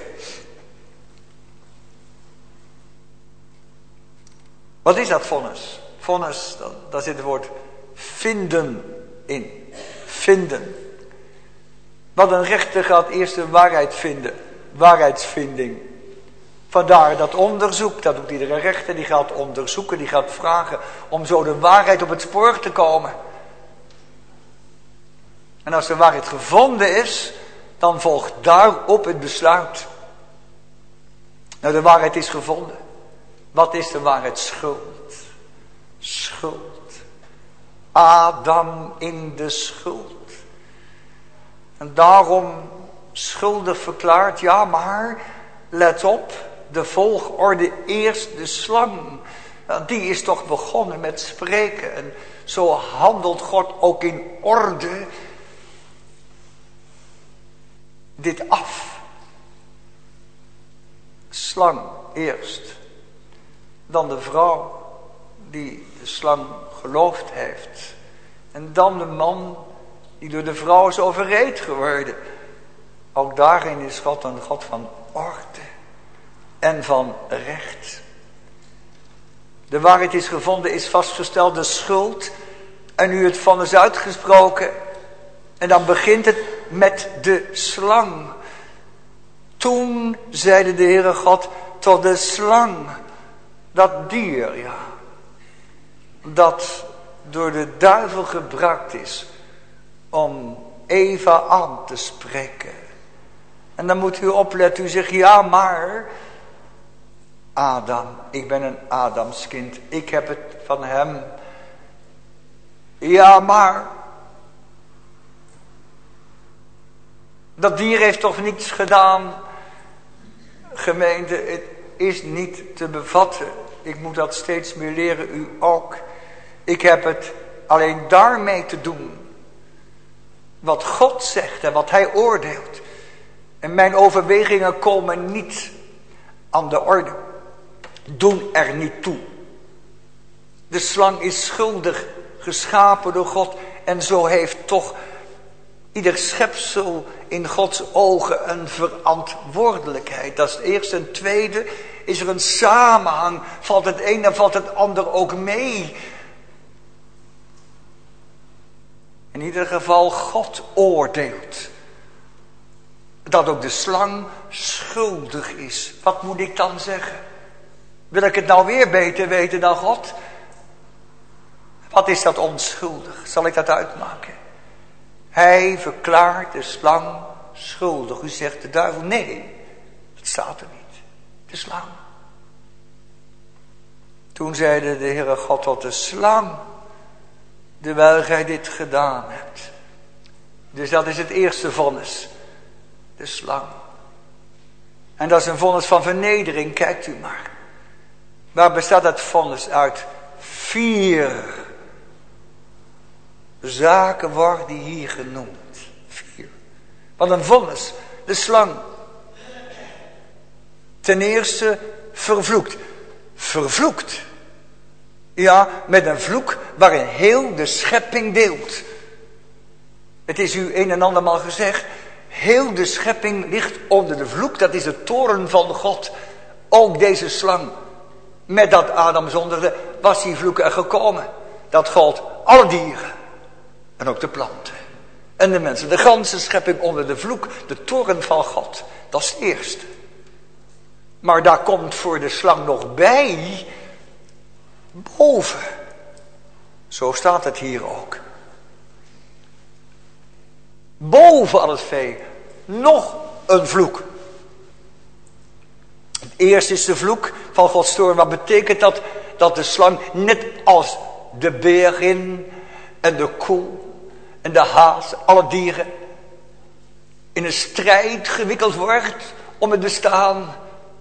Wat is dat vonnis? Vonnis, daar zit het woord vinden in. Vinden. Wat een rechter gaat eerst de waarheid vinden. Waarheidsvinding. Vandaar dat onderzoek, dat doet iedere rechter. Die gaat onderzoeken, die gaat vragen om zo de waarheid op het spoor te komen. En als de waarheid gevonden is, dan volgt daarop het besluit. Nou, de waarheid is gevonden. Wat is de waarheid? Schuld. Schuld. Adam in de schuld. En daarom schuldig verklaard. Ja, maar let op. De volgorde eerst de slang. Die is toch begonnen met spreken. En zo handelt God ook in orde dit af. Slang eerst. Dan de vrouw die de slang geloofd heeft. En dan de man die door de vrouw is overreed geworden. Ook daarin is God een God van orde en van recht. De waarheid is gevonden, is vastgesteld, de schuld. En nu het vonnis is uitgesproken. En dan begint het met de slang. Toen zeide de Heere God tot de slang. Dat dier, ja. Dat door de duivel gebruikt is om Eva aan te spreken. En dan moet u opletten, u zegt ja maar Adam, ik ben een Adamskind, ik heb het van hem. Ja maar dat dier heeft toch niets gedaan. Gemeente, het is niet te bevatten. Ik moet dat steeds meer leren, u ook. Ik heb het alleen daarmee te doen wat God zegt en wat hij oordeelt. En mijn overwegingen komen niet aan de orde. Doen er niet toe. De slang is schuldig geschapen door God. En zo heeft toch ieder schepsel in Gods ogen een verantwoordelijkheid. Dat is het eerste. En tweede, is er een samenhang. Valt het een en valt het ander ook mee. In ieder geval, God oordeelt dat ook de slang schuldig is. Wat moet ik dan zeggen? Wil ik het nou weer beter weten dan God? Wat is dat onschuldig? Zal ik dat uitmaken? Hij verklaart de slang schuldig. U zegt de duivel, nee, dat staat er niet. De slang. Toen zeide de Heere God tot de slang, terwijl gij dit gedaan hebt. Dus dat is het eerste vonnis. De slang. En dat is een vonnis van vernedering, kijkt u maar. Waar bestaat dat vonnis uit? Vier zaken worden hier genoemd. Vier. Wat een vonnis. De slang. Ten eerste vervloekt. Vervloekt. Ja, met een vloek waarin heel de schepping deelt. Het is u een en andermaal gezegd. Heel de schepping ligt onder de vloek. Dat is de toorn van God. Ook deze slang. Met dat Adam zonderde was die vloek er gekomen. Dat gold alle dieren. En ook de planten. En de mensen. De ganse schepping onder de vloek. De toorn van God. Dat is het eerste. Maar daar komt voor de slang nog bij. Boven. Zo staat het hier ook. Boven al het vee. Nog een vloek. Het eerste is de vloek van Gods toorn. Wat betekent dat? Dat de slang net als de berin en de koe en de haas, alle dieren, in een strijd gewikkeld wordt om het bestaan.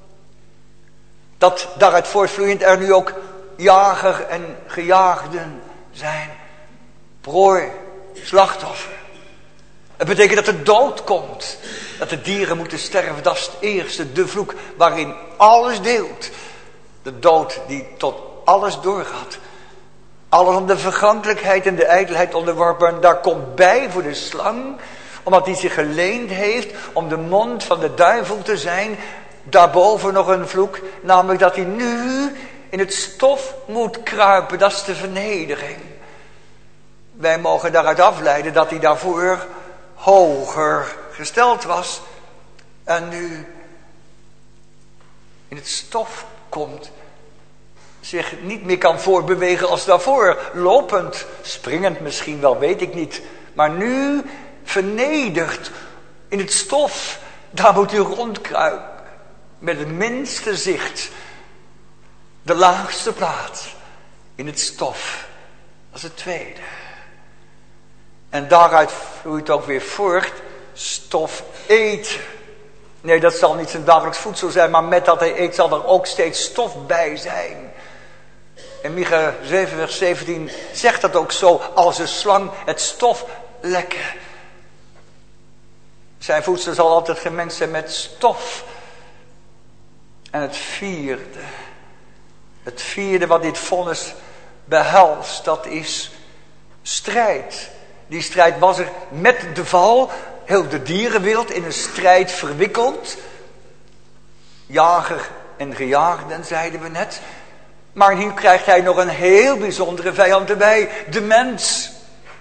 Dat daaruit voortvloeiend er nu ook jager en gejaagden zijn. Prooi, slachtoffer. Het betekent dat de dood komt. Dat de dieren moeten sterven. Dat is het eerste, de vloek waarin alles deelt. De dood die tot alles doorgaat. Alles om de vergankelijkheid en de ijdelheid onderworpen. En daar komt bij voor de slang. Omdat hij zich geleend heeft om de mond van de duivel te zijn. Daarboven nog een vloek. Namelijk dat hij nu in het stof moet kruipen. Dat is de vernedering. Wij mogen daaruit afleiden dat hij daarvoor hoger gesteld was. En nu in het stof komt. Zich niet meer kan voorbewegen als daarvoor. Lopend, springend misschien wel, weet ik niet. Maar nu vernederd in het stof. Daar moet u rondkruipen. Met het minste zicht. De laagste plaats. In het stof. Dat is het tweede. En daaruit vloeit ook weer voort. Stof eten. Nee, dat zal niet zijn dagelijks voedsel zijn. Maar met dat hij eet zal er ook steeds stof bij zijn. En Micha zeven vers zeventien zegt dat ook zo. Als een slang het stof lekken. Zijn voedsel zal altijd gemengd zijn met stof. En het vierde. Het vierde wat dit vonnis behelst. Dat is strijd. Die strijd was er met de val. Heel de dierenwereld in een strijd verwikkeld. Jager en gejaagden zeiden we net. Maar nu krijgt hij nog een heel bijzondere vijand erbij. De mens.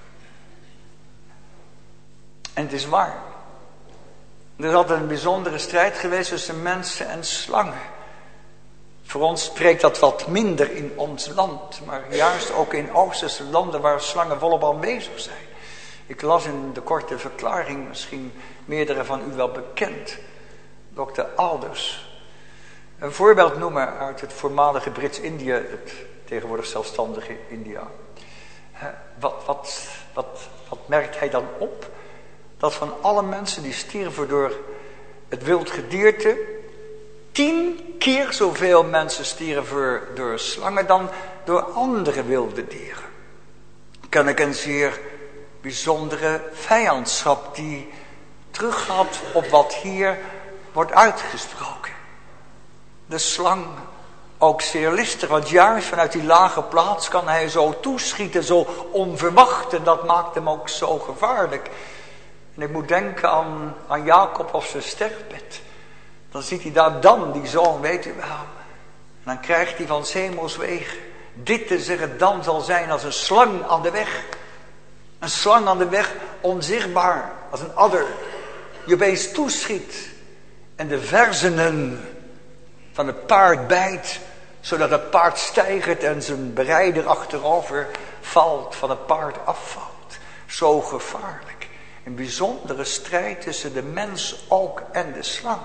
En het is waar. Er is altijd een bijzondere strijd geweest tussen mensen en slangen. Voor ons spreekt dat wat minder in ons land. Maar juist ook in Oosterse landen waar slangen volop aanwezig zijn. Ik las in de korte verklaring, misschien meerdere van u wel bekend. dokter Alders. Een voorbeeld noemen uit het voormalige Brits-Indië, het tegenwoordig zelfstandige India. Wat, wat, wat, wat merkt hij dan op? Dat van alle mensen die stierven door het wild gedierte, tien keer zoveel mensen stierven door slangen dan door andere wilde dieren. Kan ik een zeer bijzondere vijandschap die teruggaat op wat hier wordt uitgesproken. De slang, ook zeer listig, want juist vanuit die lage plaats kan hij zo toeschieten, zo onverwacht, en dat maakt hem ook zo gevaarlijk. En ik moet denken aan, aan Jacob op zijn sterfbed. Dan ziet hij daar dan, die zoon, weet u wel. En dan krijgt hij van 's hemels wegen dit te zeggen: dan zal zijn als een slang aan de weg. Een slang aan de weg, onzichtbaar, als een adder. Je opeens toeschiet en de verzenen van het paard bijt, zodat het paard steigert en zijn berijder achterover valt, van het paard afvalt. Zo gevaarlijk. Een bijzondere strijd tussen de mens ook en de slang.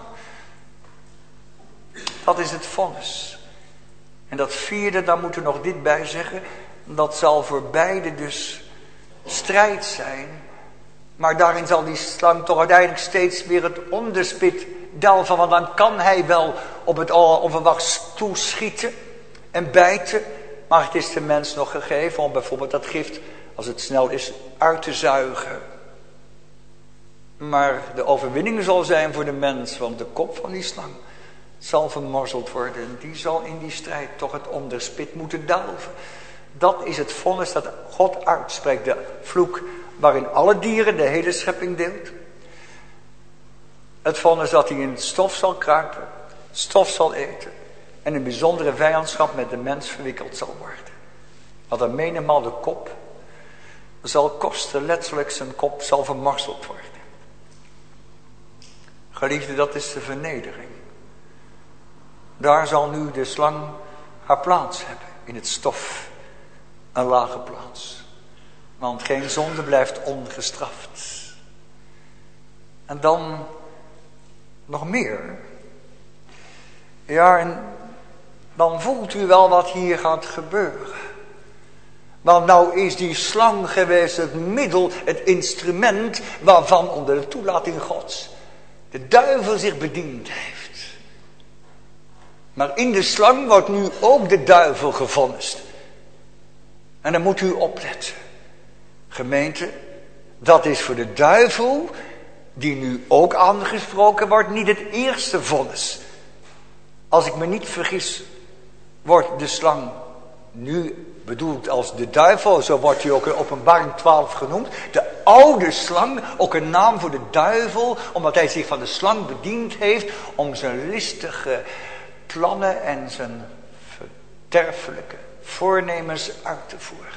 Dat is het vonnis. En dat vierde, daar moeten we nog dit bij zeggen. Dat zal voor beide dus strijd zijn. Maar daarin zal die slang toch uiteindelijk steeds weer het onderspit delven. Want dan kan hij wel op het onverwachts toeschieten en bijten. Maar het is de mens nog gegeven om bijvoorbeeld dat gift, als het snel is, uit te zuigen. Maar de overwinning zal zijn voor de mens, want de kop van die slang zal vermorzeld worden. En die zal in die strijd toch het onderspit moeten delven. Dat is het vonnis dat God uitspreekt. De vloek waarin alle dieren, de hele schepping deelt. Het vonnis dat hij in het stof zal kruipen, stof zal eten. En een bijzondere vijandschap met de mens verwikkeld zal worden. Want een menigmaal de kop zal kosten, letterlijk zijn kop zal vermorzeld worden. Geliefde, dat is de vernedering. Daar zal nu de slang haar plaats hebben, in het stof. Een lage plaats. Want geen zonde blijft ongestraft. En dan nog meer. Ja, en dan voelt u wel wat hier gaat gebeuren. Want nou is die slang geweest het middel, het instrument waarvan onder de toelating Gods de duivel zich bediend heeft. Maar in de slang wordt nu ook de duivel gevonnist. En dan moet u opletten. Gemeente, dat is voor de duivel, die nu ook aangesproken wordt, niet het eerste vonnis. Als ik me niet vergis, wordt de slang nu bedoeld als de duivel. Zo wordt hij ook in Openbaring twaalf genoemd. De oude slang, ook een naam voor de duivel, omdat hij zich van de slang bediend heeft om zijn listige plannen en zijn verderfelijke voornemens uit te voeren.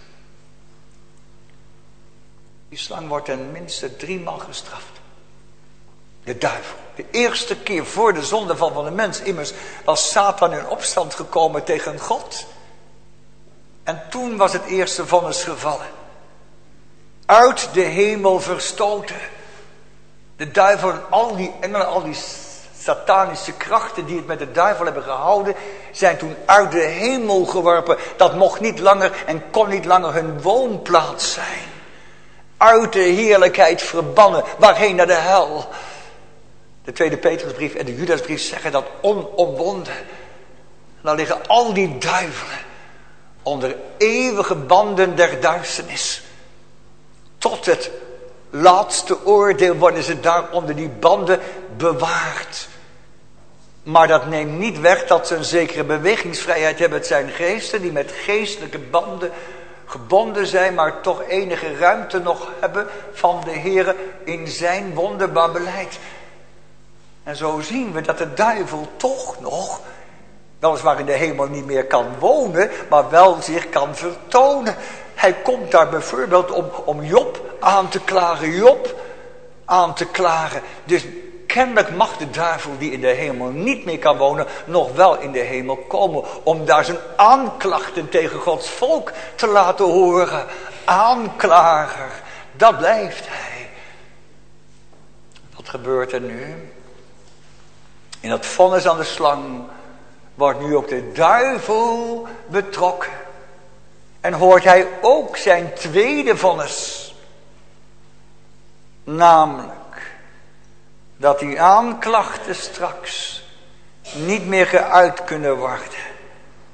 Die slang wordt ten minste driemaal gestraft. De duivel. De eerste keer voor de zondeval van de mens immers was Satan in opstand gekomen tegen God. En toen was het eerste vonnis gevallen. Uit de hemel verstoten. De duivel en al die engelen, al die satanische krachten die het met de duivel hebben gehouden, zijn toen uit de hemel geworpen. Dat mocht niet langer en kon niet langer hun woonplaats zijn. Uit de heerlijkheid verbannen. Waarheen? Naar de hel. De tweede Petrusbrief en de Judasbrief zeggen dat onomwonden. Dan liggen al die duivelen onder eeuwige banden der duisternis. Tot het laatste oordeel worden ze daar onder die banden bewaard. Maar dat neemt niet weg dat ze een zekere bewegingsvrijheid hebben. Het zijn geesten die met geestelijke banden gebonden zijn, maar toch enige ruimte nog hebben van de Heere in zijn wonderbaar beleid. En zo zien we dat de duivel toch nog, weliswaar in de hemel niet meer kan wonen, maar wel zich kan vertonen. Hij komt daar bijvoorbeeld om, om Job aan te klagen, Job aan te klagen. Dus kennelijk mag de duivel die in de hemel niet meer kan wonen, nog wel in de hemel komen, om daar zijn aanklachten tegen Gods volk te laten horen. Aanklager, dat blijft hij. Wat gebeurt er nu? In dat vonnis aan de slang wordt nu ook de duivel betrokken. En hoort hij ook zijn tweede vonnis. Namelijk dat die aanklachten straks niet meer geuit kunnen worden.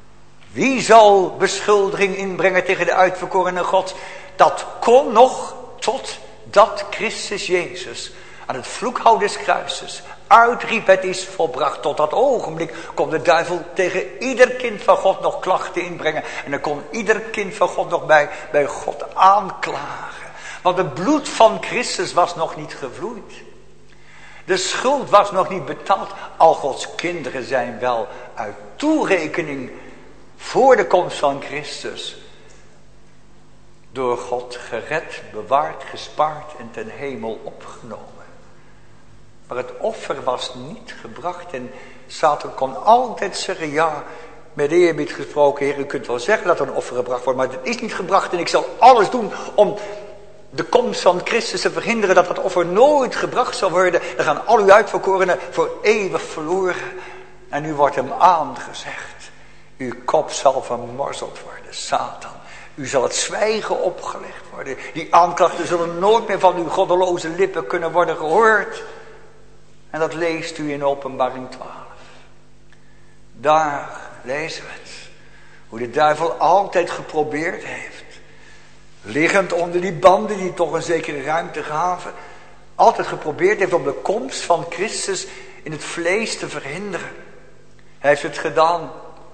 Wie zal beschuldiging inbrengen tegen de uitverkorene God? Dat kon nog totdat Christus Jezus aan het vloekhout des kruises uitriep, het is volbracht. Tot dat ogenblik kon de duivel tegen ieder kind van God nog klachten inbrengen. En dan kon ieder kind van God nog bij, bij God aanklagen. Want het bloed van Christus was nog niet gevloeid. De schuld was nog niet betaald. Al Gods kinderen zijn wel uit toerekening voor de komst van Christus door God gered, bewaard, gespaard en ten hemel opgenomen. Maar het offer was niet gebracht en Satan kon altijd zeggen, ja, met eerbied gesproken, Heer, u kunt wel zeggen dat er een offer gebracht wordt, maar het is niet gebracht en ik zal alles doen om de komst van Christus te verhinderen, dat dat offer nooit gebracht zal worden. Dan gaan al uw uitverkorenen voor eeuwig verloren. En nu wordt hem aangezegd, uw kop zal vermorzeld worden, Satan. U zal het zwijgen opgelegd worden. Die aanklachten zullen nooit meer van uw goddeloze lippen kunnen worden gehoord. En dat leest u in Openbaring twaalf. Daar lezen we het. Hoe de duivel altijd geprobeerd heeft. Liggend onder die banden die toch een zekere ruimte gaven. Altijd geprobeerd heeft om de komst van Christus in het vlees te verhinderen. Hij heeft het gedaan.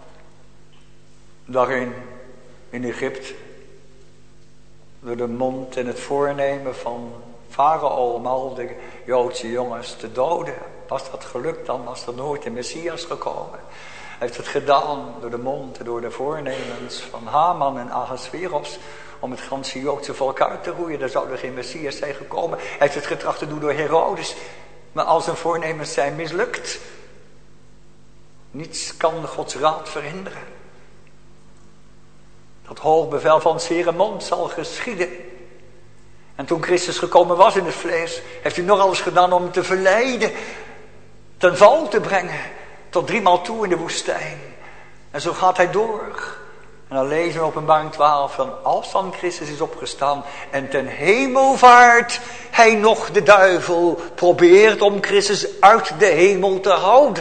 Daarin in Egypte. Door de mond en het voornemen van Farao om al de Joodse jongens te doden. Was dat gelukt, dan was er nooit de Messias gekomen. Hij heeft het gedaan door de mond en door de voornemens van Haman en Ahasveros. Om het ganse Joodse volk uit te roeien. Daar zou er geen Messias zijn gekomen. Hij heeft het getracht te doen door Herodes. Maar al zijn voornemens zijn mislukt. Niets kan Gods raad verhinderen. Dat hoogbevel van Ceremon zal geschieden. En toen Christus gekomen was in het vlees, heeft hij nog alles gedaan om hem te verleiden. Ten val te brengen. Tot driemaal toe in de woestijn. En zo gaat hij door. En dan lezen we in Openbaring twaalf van als dan Christus is opgestaan en ten hemelvaart hij nog de duivel probeert om Christus uit de hemel te houden.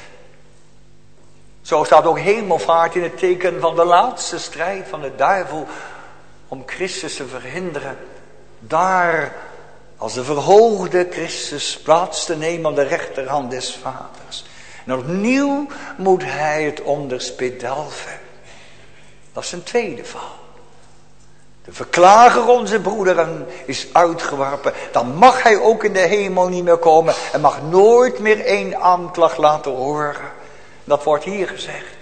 Zo staat ook hemelvaart in het teken van de laatste strijd van de duivel om Christus te verhinderen. Daar als de verhoogde Christus plaats te nemen aan de rechterhand des Vaders. En opnieuw moet hij het onderspit delven. Dat is een tweede val. De verklager onze broederen is uitgeworpen. Dan mag hij ook in de hemel niet meer komen. En mag nooit meer één aanklacht laten horen. Dat wordt hier gezegd.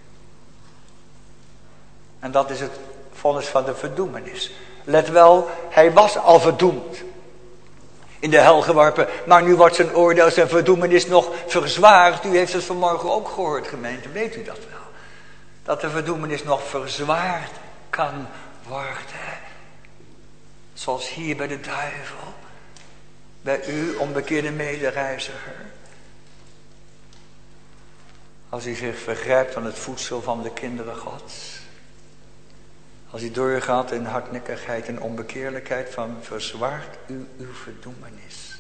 En dat is het vonnis van de verdoemenis. Let wel, hij was al verdoemd. In de hel geworpen. Maar nu wordt zijn oordeel, zijn verdoemenis nog verzwaard. U heeft het vanmorgen ook gehoord, gemeente. Weet u dat wel? Dat de verdoemenis nog verzwaard kan worden. Zoals hier bij de duivel. Bij u, onbekeerde medereiziger. Als u zich vergrijpt aan het voedsel van de kinderen Gods. Als u doorgaat in hardnekkigheid en onbekeerlijkheid, van verzwaart u uw verdoemenis.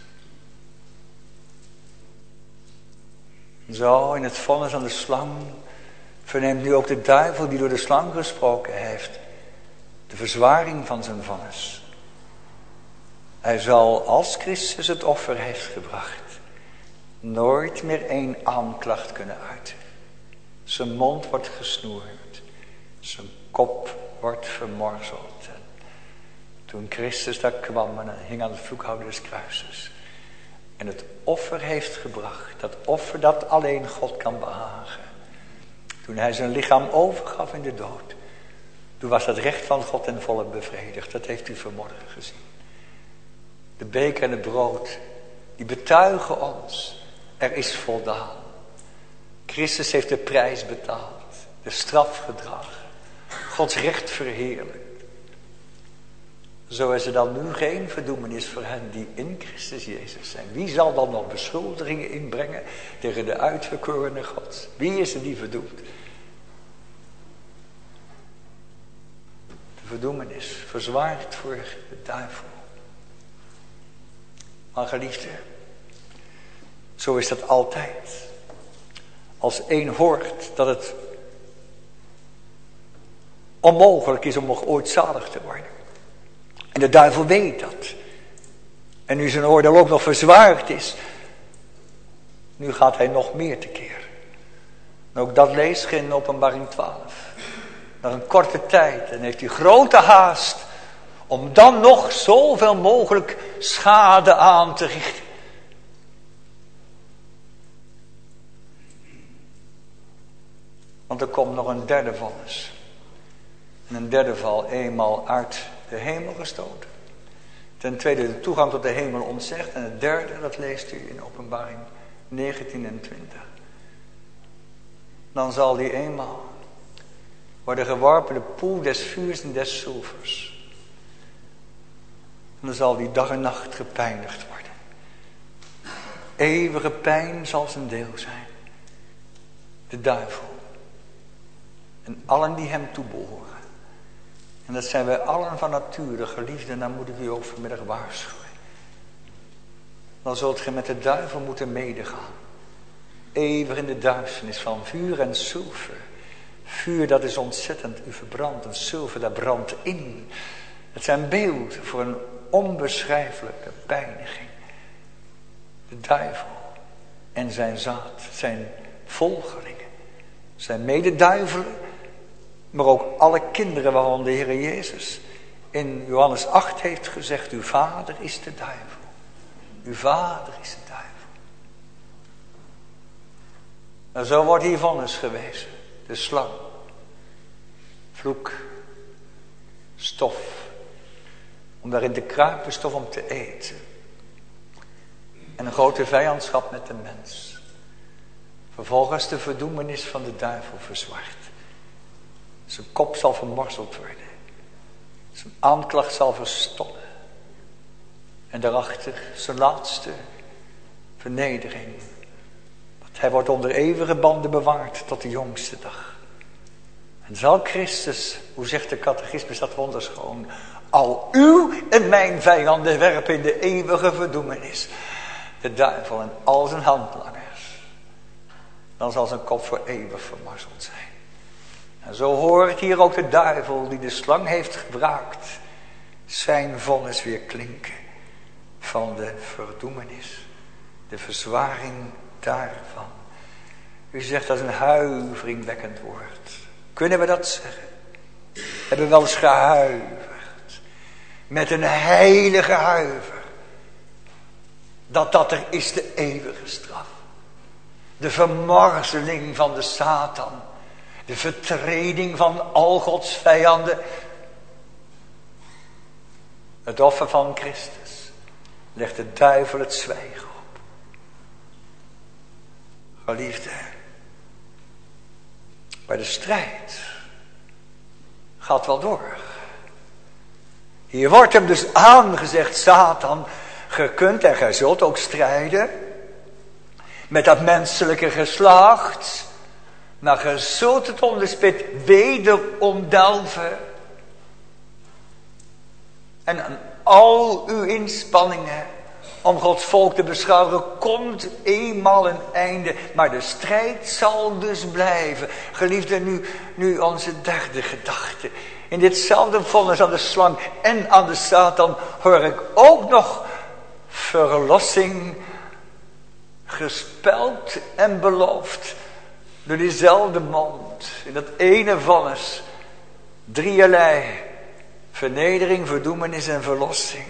Zo in het vonnis aan de slang verneemt nu ook de duivel die door de slang gesproken heeft de verzwaring van zijn vonnis. Hij zal, als Christus het offer heeft gebracht, nooit meer één aanklacht kunnen uiten. Zijn mond wordt gesnoerd, zijn kop wordt vermorzeld. En toen Christus daar kwam en hing aan het vloekhout des kruises en het offer heeft gebracht, dat offer dat alleen God kan behagen. Toen hij zijn lichaam overgaf in de dood, toen was het recht van God ten volle bevredigd. Dat heeft u vanmorgen gezien. De beker en het brood, die betuigen ons, er is voldaan. Christus heeft de prijs betaald, de straf gedragen, Gods recht verheerlijkt. Zo is er dan nu geen verdoemenis voor hen die in Christus Jezus zijn. Wie zal dan nog beschuldigingen inbrengen tegen de uitverkorene Gods? Wie is er die verdoemd? De verdoemenis verzwaard voor de duivel. Maar geliefde, zo is dat altijd. Als één hoort dat het onmogelijk is om nog ooit zalig te worden. En de duivel weet dat. En nu zijn oordeel ook nog verzwaard is, nu gaat hij nog meer tekeer. En ook dat leest je in Openbaring twaalf. Na een korte tijd. En heeft hij grote haast om dan nog zoveel mogelijk schade aan te richten. Want er komt nog een derde vonnis. En een derde val eenmaal uit de hemel gestoten. Ten tweede de toegang tot de hemel ontzegd. En het derde, dat leest u in Openbaring negentien en twintig. Dan zal die eenmaal worden geworpen in de poel des vuurs en des zilvers. En dan zal die dag en nacht gepijnigd worden. Eeuwige pijn zal zijn deel zijn. De duivel. En allen die hem toebehoren. En dat zijn wij allen van nature, geliefden, daar moet ik u ook vanmiddag waarschuwen. Dan zult ge met de duivel moeten medegaan. Eeuwig in de duisternis van vuur en zilver. Vuur, dat is ontzettend, u verbrandt. En zilver, dat brandt in. Het zijn beelden voor een onbeschrijfelijke pijniging. De duivel en zijn zaad, zijn volgelingen, zijn mededuivelen, maar ook alle kinderen waarvan de Heer Jezus in Johannes acht heeft gezegd, uw vader is de duivel. Uw vader is de duivel. En zo wordt hier vonnis gewezen. De slang. Vloek. Stof. Om daarin te kruipen, stof om te eten. En een grote vijandschap met de mens. Vervolgens de verdoemenis van de duivel verzwart. Zijn kop zal vermorzeld worden. Zijn aanklacht zal verstommen. En daarachter zijn laatste vernedering. Want hij wordt onder eeuwige banden bewaard tot de jongste dag. En zal Christus, hoe zegt de catechismus dat wonderschoon, al uw en mijn vijanden werpen in de eeuwige verdoemenis. De duivel en al zijn handlangers. Dan zal zijn kop voor eeuwig vermorzeld zijn. En zo hoort hier ook de duivel die de slang heeft gebraakt, zijn vonnis weer klinken van de verdoemenis. De verzwaring daarvan. U zegt dat is een huiveringwekkend woord. Kunnen we dat zeggen? Hebben we wel eens gehuiverd. Met een heilige huiver. Dat dat er is de eeuwige straf. De vermarzeling van de Satan. De vertreding van al Gods vijanden. Het offer van Christus legt de duivel het zwijgen op. Geliefde, maar de strijd gaat wel door. Hier wordt hem dus aangezegd, Satan, ge kunt en gij zult ook strijden met dat menselijke geslacht, maar ge zult het onderspit wederom delven. En aan al uw inspanningen om Gods volk te beschouwen, komt eenmaal een einde. Maar de strijd zal dus blijven. Geliefde, nu, nu onze derde gedachte. In ditzelfde vonnis aan de slang en aan de Satan hoor ik ook nog verlossing gespeld en beloofd door diezelfde mond. In dat ene vonnis drieërlei: vernedering, verdoemenis en verlossing.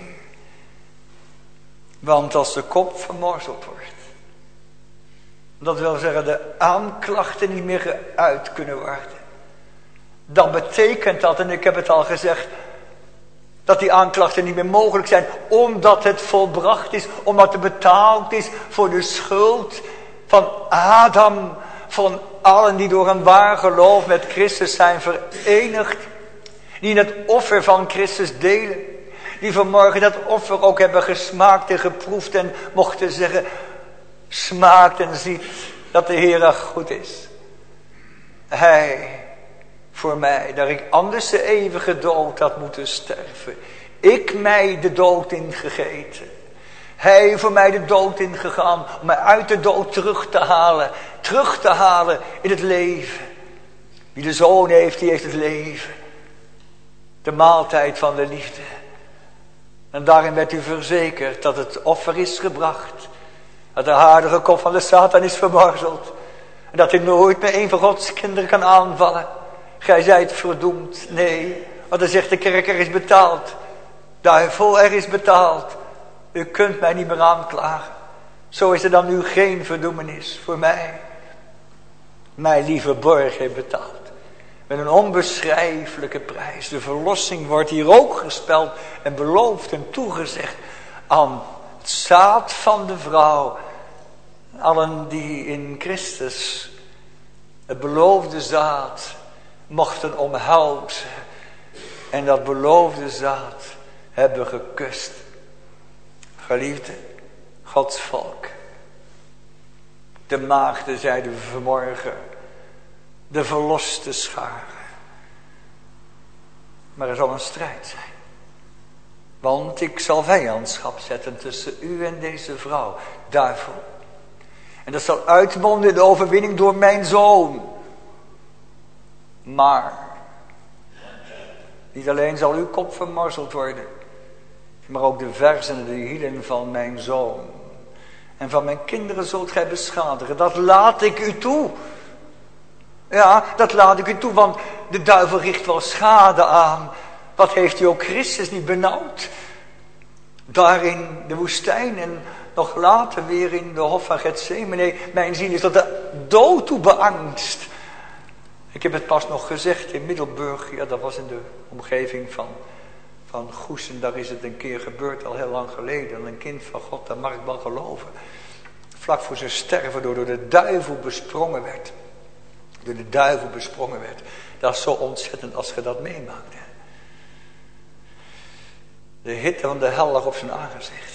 Want als de kop vermorzeld wordt, dat wil zeggen de aanklachten niet meer geuit kunnen worden, dan betekent dat, en ik heb het al gezegd, dat die aanklachten niet meer mogelijk zijn, omdat het volbracht is, omdat het betaald is voor de schuld van Adam, van allen die door een waar geloof met Christus zijn verenigd, die in het offer van Christus delen, die vanmorgen dat offer ook hebben gesmaakt en geproefd en mochten zeggen, smaakt en ziet dat de Heer goed is. Hij voor mij, dat ik anders de eeuwige dood had moeten sterven. Ik mij de dood ingegeten. Hij voor mij de dood ingegaan om mij uit de dood terug te halen. Terug te halen in het leven. Wie de Zoon heeft, die heeft het leven. De maaltijd van de liefde. En daarin werd u verzekerd dat het offer is gebracht. Dat de hardige kop van de Satan is vermorzeld. En dat hij nooit meer een van Gods kinderen kan aanvallen. Gij zijt verdoemd. Nee, want dan zegt de kerk, er is betaald. Duivel, er is betaald. U kunt mij niet meer aanklagen. Zo is er dan nu geen verdoemenis voor mij. Mijn lieve borg heeft betaald. Met een onbeschrijfelijke prijs. De verlossing wordt hier ook gespeld en beloofd en toegezegd aan het zaad van de vrouw. Allen die in Christus het beloofde zaad mochten omhelzen. En dat beloofde zaad hebben gekust. Geliefde, Gods volk. De maagden zeiden vanmorgen. De verloste scharen. Maar er zal een strijd zijn. Want ik zal vijandschap zetten tussen u en deze vrouw, duivel. En dat zal uitmonden in de overwinning door mijn zoon. Maar niet alleen zal uw kop vermorzeld worden, maar ook de verzen en de hielen van mijn zoon. En van mijn kinderen zult gij beschadigen. Dat laat ik u toe. Ja, dat laat ik u toe, want de duivel richt wel schade aan. Wat heeft hij ook Christus niet benauwd? Daar in de woestijn en nog later weer in de hof van Getsemane. Mijn ziel is tot de dood toe beangst. Ik heb het pas nog gezegd in Middelburg. Ja, dat was in de omgeving van, van Goesen. Daar is het een keer gebeurd, al heel lang geleden. Een kind van God, daar mag ik wel geloven. Vlak voor zijn sterven door, door de duivel besprongen werd. Door de duivel besprongen werd. Dat is zo ontzettend als je dat meemaakt. Hè? De hitte van de hel lag op zijn aangezicht.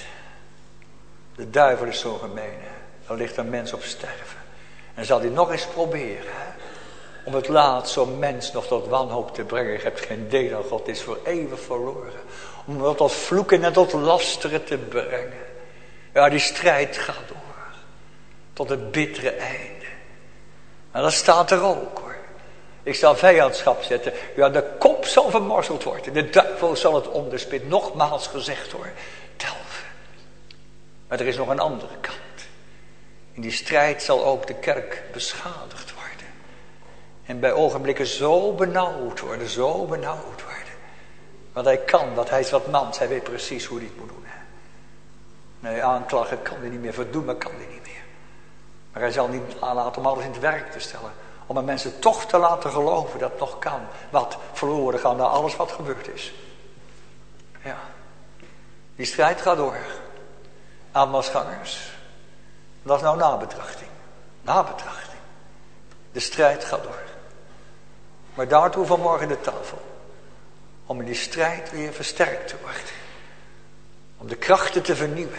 De duivel is zo gemeen. Hè? Dan ligt een mens op sterven. En zal hij nog eens proberen. Hè? Om het laat zo'n mens nog tot wanhoop te brengen. Je hebt geen deel aan God. Het is voor eeuwig verloren. Om hem tot vloeken en tot lasteren te brengen. Ja, die strijd gaat door. Tot het bittere einde. En dat staat er ook hoor. Ik zal vijandschap zetten. Ja, de kop zal vermorzeld worden. De duivel zal het onderspit. Nogmaals gezegd hoor. Telven. Maar er is nog een andere kant. In die strijd zal ook de kerk beschadigd worden. En bij ogenblikken zo benauwd worden. Zo benauwd worden. Want hij kan dat. Hij is wat mans. Hij weet precies hoe hij het moet doen. Hè? Nee, aanklagen kan hij niet meer. Verdoemen kan hij niet meer. Maar hij zal niet nalaten om alles in het werk te stellen. Om aan mensen toch te laten geloven dat het nog kan. Wat verloren gaan naar alles wat gebeurd is. Ja. Die strijd gaat door. Aanmansgangers. Dat is nou nabetrachting. Nabetrachting. De strijd gaat door. Maar daartoe vanmorgen de tafel. Om in die strijd weer versterkt te worden. Om de krachten te vernieuwen.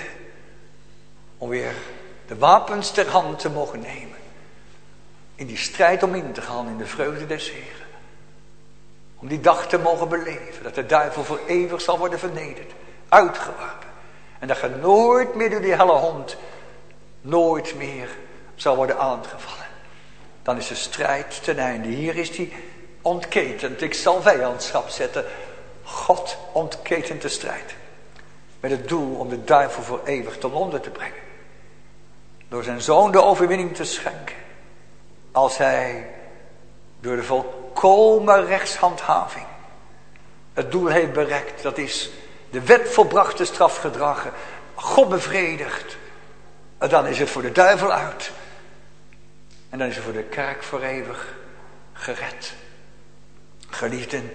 Om weer de wapens ter hand te mogen nemen. In die strijd om in te gaan in de vreugde des Heren. Om die dag te mogen beleven. Dat de duivel voor eeuwig zal worden vernederd. Uitgeworpen. En dat je nooit meer door die helle hond. Nooit meer zal worden aangevallen. Dan is de strijd ten einde. Hier is die ontketend. Ik zal vijandschap zetten. God ontketent de strijd. Met het doel om de duivel voor eeuwig ten onder te brengen. Door zijn zoon de overwinning te schenken. Als hij door de volkomen rechtshandhaving het doel heeft bereikt. Dat is de wet volbrachte strafgedragen. God bevredigd. En dan is het voor de duivel uit. En dan is het voor de kerk voor eeuwig gered. Geliefden,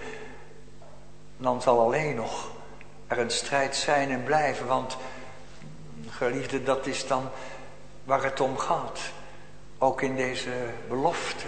dan zal alleen nog er een strijd zijn en blijven. Want geliefden, dat is dan waar het om gaat. Ook in deze belofte.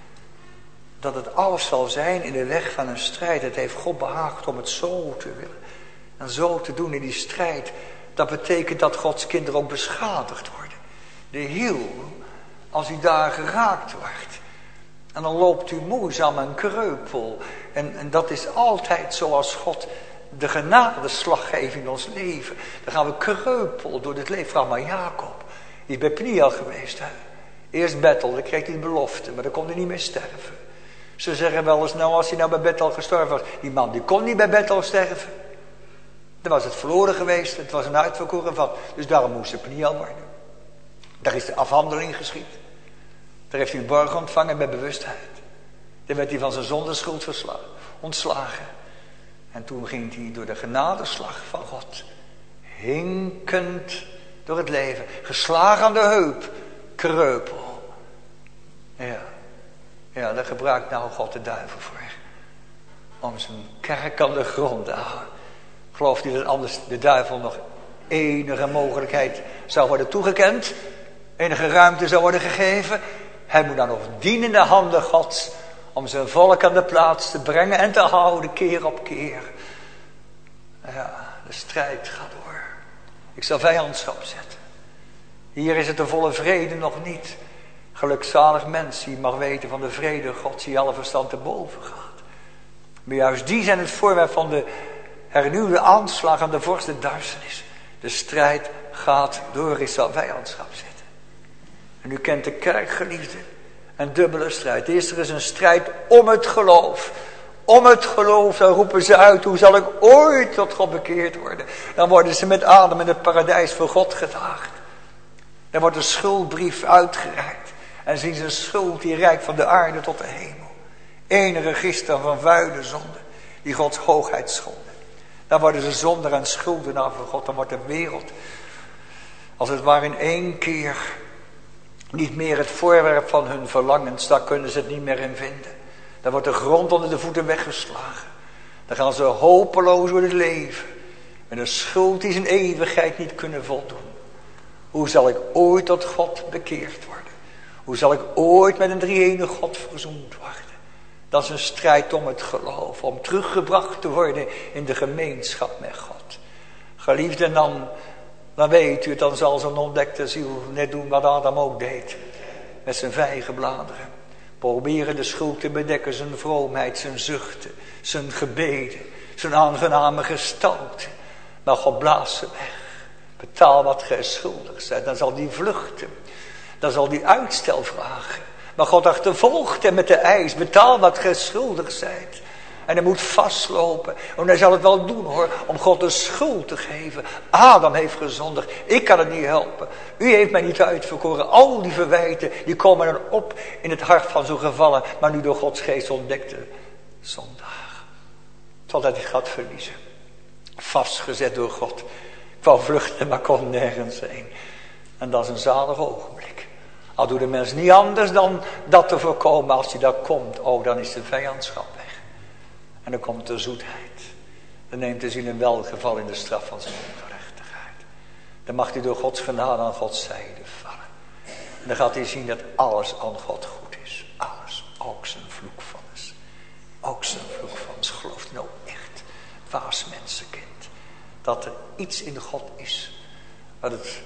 Dat het alles zal zijn in de weg van een strijd. Het heeft God behaagd om het zo te willen. En zo te doen in die strijd. Dat betekent dat Gods kinderen ook beschadigd worden. De hiel, als u daar geraakt wordt. En dan loopt u moeizaam en kreupel. En, en dat is altijd zoals God de genadeslag geeft in ons leven. Dan gaan we kreupel door het leven. Vraag maar Jacob. Die is bij Peniel geweest. Hè? Eerst Bethel, dan kreeg hij de belofte. Maar dan kon hij niet meer sterven. Ze zeggen wel eens, nou als hij nou bij Bethel gestorven was. Die man die kon niet bij Bethel sterven. Dan was het verloren geweest. Het was een uitverkoren vat. Dus daarom moest ze pniel worden. Daar is de afhandeling geschied. Daar heeft hij een borg ontvangen met bewustheid. Dan werd hij van zijn zondeschuld verslagen, ontslagen. En toen ging hij door de genadeslag van God, hinkend door het leven, geslagen aan de heup, kreupel. Ja, ja, daar gebruikt nou God de duivel voor. Om zijn kerk aan de grond te houden. Gelooft u dat anders de duivel nog enige mogelijkheid zou worden toegekend? Enige ruimte zou worden gegeven? Hij moet dan nog dienen in de handen Gods. Om zijn volk aan de plaats te brengen en te houden keer op keer. Ja, de strijd gaat door. Ik zal vijandschap zetten. Hier is het de volle vrede nog niet. Gelukzalig mens die mag weten van de vrede Gods die alle verstand te boven gaat. Maar juist die zijn het voorwerp van de hernieuwde aanslag aan de vorst der duisternis. De strijd gaat door, ik zal vijandschap zetten. En u kent de kerk, geliefde, een dubbele strijd. Eerst er is een strijd om het geloof. Om het geloof, dan roepen ze uit, hoe zal ik ooit tot God bekeerd worden? Dan worden ze met Adam in het paradijs voor God gedaagd. Dan wordt een schuldbrief uitgereikt. En zien ze een schuld die reikt van de aarde tot de hemel. Eén register van vuile zonden, die Gods hoogheid schonden. Dan worden ze zonder en schuldenaar voor God. Dan wordt de wereld, als het ware in één keer, niet meer het voorwerp van hun verlangens. Daar kunnen ze het niet meer in vinden. Dan wordt de grond onder de voeten weggeslagen. Dan gaan ze hopeloos door het leven. Met een schuld die zijn eeuwigheid niet kunnen voldoen. Hoe zal ik ooit tot God bekeerd worden? Hoe zal ik ooit met een drie-enige God verzoend worden? Dat is een strijd om het geloof. Om teruggebracht te worden in de gemeenschap met God. Geliefden, dan, dan weet u het. Dan zal zo'n ontdekte ziel net doen wat Adam ook deed. Met zijn vijgenbladeren. Proberen de schuld te bedekken. Zijn vroomheid, zijn zuchten. Zijn gebeden. Zijn aangename gestalte. Maar God blaast ze weg. Betaal wat gij schuldig zijt. Dan zal die vluchten. Dan zal die uitstel vragen. Maar God achtervolgt hem met de eis. Betaal wat gij schuldig zijt. En hij moet vastlopen. En hij zal het wel doen hoor. Om God de schuld te geven. Adam heeft gezondigd. Ik kan het niet helpen. U heeft mij niet uitverkoren. Al die verwijten. Die komen dan op in het hart van zo'n gevallen. Maar nu door Gods geest ontdekte. Zondag. Totdat hij gaat verliezen. Vastgezet door God. Ik wou vluchten maar kon nergens heen. En dat is een zalig ogenblik. Al doet de mens niet anders dan dat te voorkomen. Als hij daar komt, oh, dan is de vijandschap weg. En dan komt de zoetheid. Dan neemt de ziel een welgeval in de straf van zijn ongerechtigheid. Dan mag hij door Gods genade aan Gods zijde vallen. En dan gaat hij zien dat alles aan God goed is. Alles. Ook zijn vloekvonnis. Ook zijn vloekvonnis. Gelooft nou echt, waas mensenkind, dat er iets in God is wat het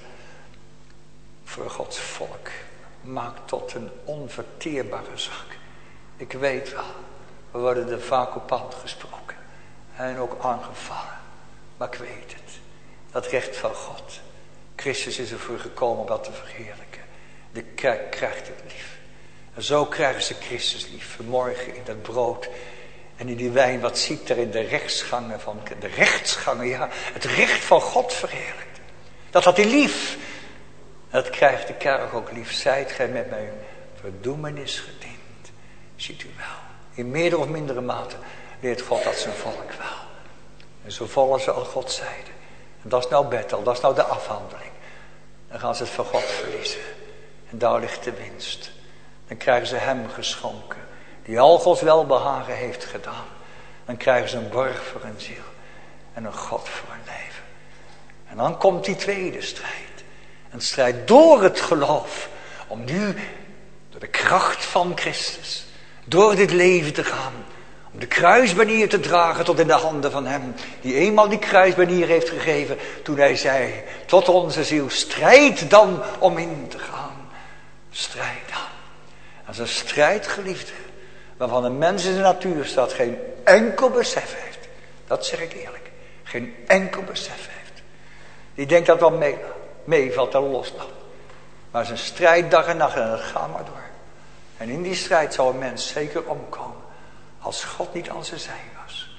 voor Gods volk maakt tot een onverteerbare zak. Ik weet wel, we worden er vaak op aangesproken en ook aangevallen. Maar ik weet het, dat recht van God. Christus is ervoor gekomen om dat te verheerlijken. De kerk krijgt het lief. En zo krijgen ze Christus lief. Vanmorgen in dat brood en in die wijn, wat ziet er in de rechtsgangen van de rechtsgangen, ja, het recht van God verheerlijkt. Dat had hij lief. En dat krijgt de kerk ook lief. Zijt gij met mijn verdoemenis gediend. Ziet u wel. In meerdere of mindere mate leert God dat zijn volk wel. En zo vallen ze aan Gods zijde. En dat is nou Bethel, dat is nou de afhandeling. Dan gaan ze het van God verliezen. En daar ligt de winst. Dan krijgen ze hem geschonken. Die al Gods welbehagen heeft gedaan. Dan krijgen ze een borg voor een ziel. En een God voor een leven. En dan komt die tweede strijd. Een strijd door het geloof. Om nu door de kracht van Christus. Door dit leven te gaan. Om de kruisbanier te dragen tot in de handen van hem. Die eenmaal die kruisbanier heeft gegeven. Toen hij zei. Tot onze ziel. Strijd dan om in te gaan. Strijd dan. Dat is een strijd, geliefde. Waarvan een mens in de natuur staat. Geen enkel besef heeft. Dat zeg ik eerlijk. Geen enkel besef heeft. Die denkt dat wel mee. meevalt en loslaat. Maar het is een strijd dag en nacht en dat gaat maar door. En in die strijd zou een mens zeker omkomen. Als God niet aan zijn zij was.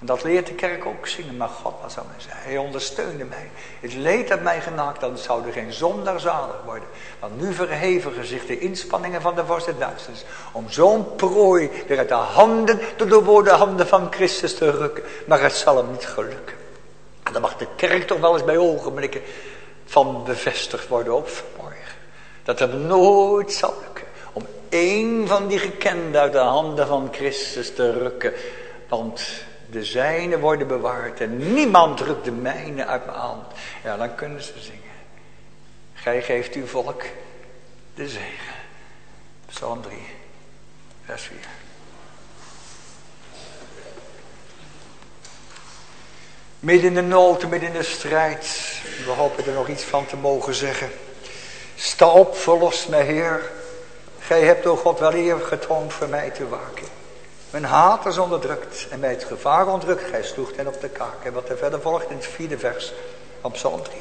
En dat leert de kerk ook zingen. Maar God was aan mij zei. Hij ondersteunde mij. Het leed dat mij genaakt, dan zou er geen zondaar zalig worden. Want nu verhevigen zich de inspanningen van de vorst der duisternis. Om zo'n prooi weer uit de handen, de doorboorde handen van Christus te rukken. Maar het zal hem niet gelukken. En dan mag de kerk toch wel eens bij ogenblikken van bevestigd worden, ook vanmorgen. Dat het nooit zal lukken om één van die gekenden uit de handen van Christus te rukken. Want de zijne worden bewaard en niemand rukt de mijne uit mijn hand. Ja, dan kunnen ze zingen. Gij geeft uw volk de zegen. Psalm drie, vers vier. Midden in de nood, midden in de strijd. We hopen er nog iets van te mogen zeggen. Sta op, verlos mij, Heer. Gij hebt, o God, wel eer getoond voor mij te waken. Mijn haters onderdrukt en mij het gevaar ontrukt. Gij sloegt hen op de kaak. En wat er verder volgt in het vierde vers van Psalm drie.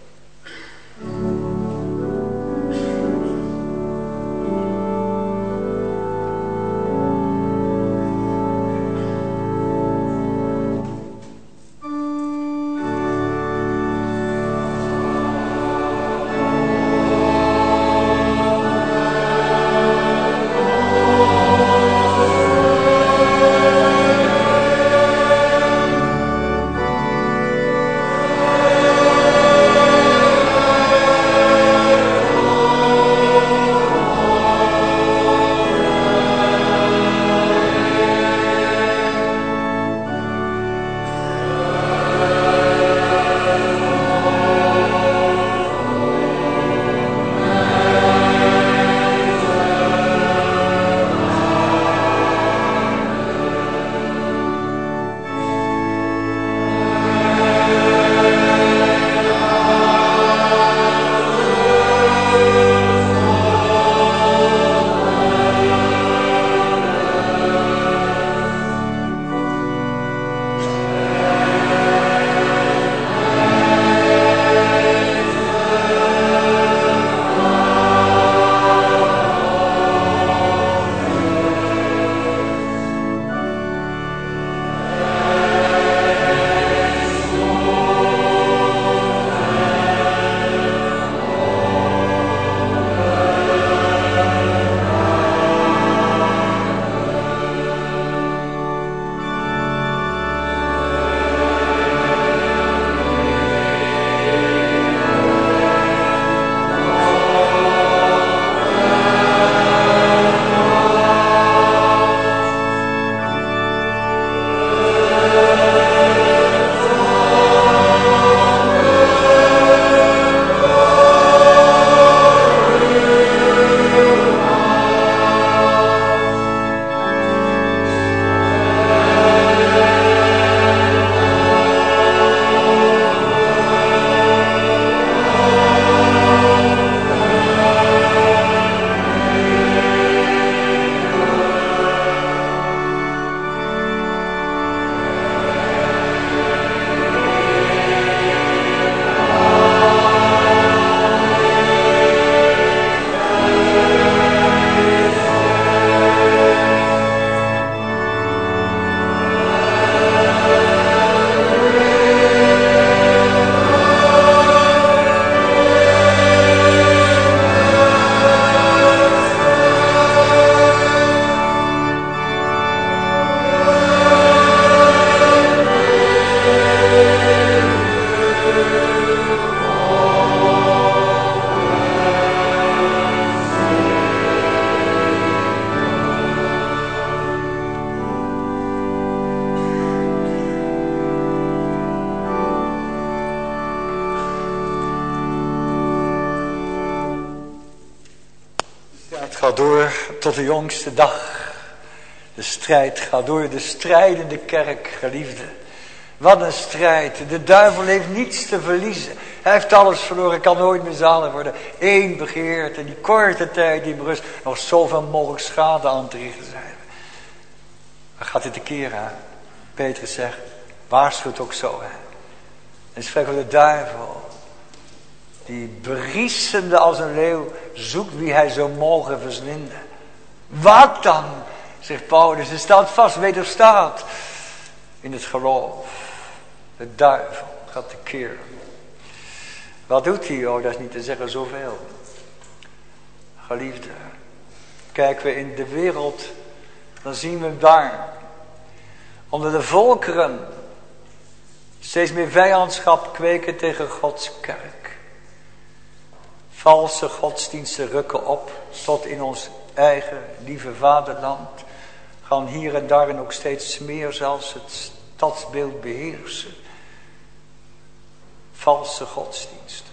gaat door tot de jongste dag. De strijd gaat door, de strijdende kerk, geliefde. Wat een strijd. De duivel heeft niets te verliezen. Hij heeft alles verloren, kan nooit meer zalig worden. Eén begeerte, die korte tijd die berust, nog zoveel mogelijk schade aan te richten zijn. Waar gaat dit de keer aan? Petrus zegt, waarschuwt ook zo. Hè? En spreekt over de duivel. Die briesende als een leeuw zoekt wie hij zou mogen verslinden. Wat dan? Zegt Paulus, er staat vast, wederstaat. in het geloof. De duivel gaat tekeer. Wat doet hij? Oh, dat is niet te zeggen zoveel. Geliefde, kijken we in de wereld, dan zien we daar onder de volkeren steeds meer vijandschap kweken tegen Gods kerk. Valse godsdiensten rukken op tot in ons eigen lieve vaderland. Gaan hier en daar en ook steeds meer zelfs het stadsbeeld beheersen. Valse godsdiensten.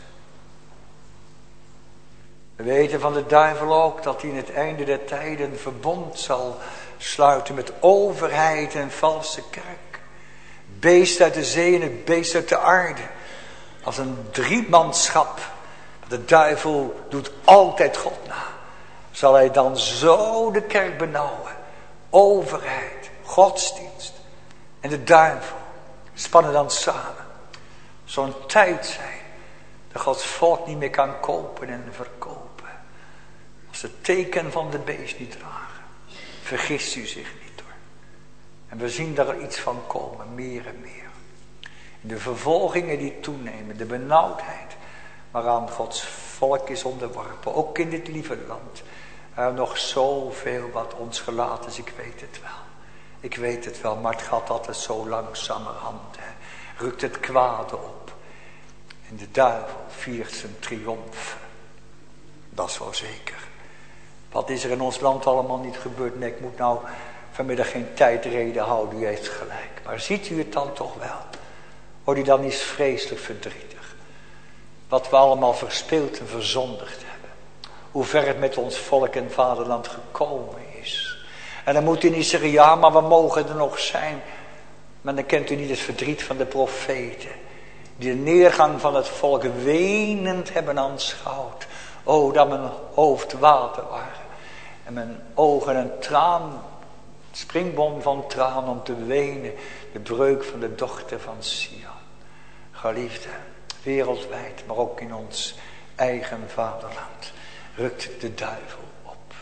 We weten van de duivel ook dat hij in het einde der tijden een verbond zal sluiten met overheid en valse kerk. Beest uit de zee en het beest uit de aarde. Als een driemanschap. De duivel doet altijd God na. Zal hij dan zo de kerk benauwen. Overheid, godsdienst en de duivel spannen dan samen. Zo'n tijd zijn dat Gods volk niet meer kan kopen en verkopen. Als het teken van de beest niet dragen. Vergist u zich niet hoor. En we zien daar iets van komen, meer en meer. De vervolgingen die toenemen, de benauwdheid waaraan Gods volk is onderworpen. Ook in dit lieve land. Er nog zoveel wat ons gelaten is, ik weet het wel. Ik weet het wel, maar het gaat altijd zo langzamerhand. Hè. Rukt het kwade op. En de duivel viert zijn triomf. Dat is wel zeker. Wat is er in ons land allemaal niet gebeurd? Nee, ik moet nou vanmiddag geen tijdreden houden, u heeft gelijk. Maar ziet u het dan toch wel? Wordt u dan niet vreselijk verdrietig? Wat we allemaal verspeeld en verzondigd hebben. Hoe ver het met ons volk en vaderland gekomen is. En dan moet u niet zeggen, ja, maar we mogen er nog zijn. Maar dan kent u niet het verdriet van de profeten. Die de neergang van het volk wenend hebben aanschouwd. O, dat mijn hoofd water waren. En mijn ogen een traan, springbom van traan om te wenen. De breuk van de dochter van Sion. Geliefde, wereldwijd, maar ook in ons eigen vaderland. Rukt de duivel op.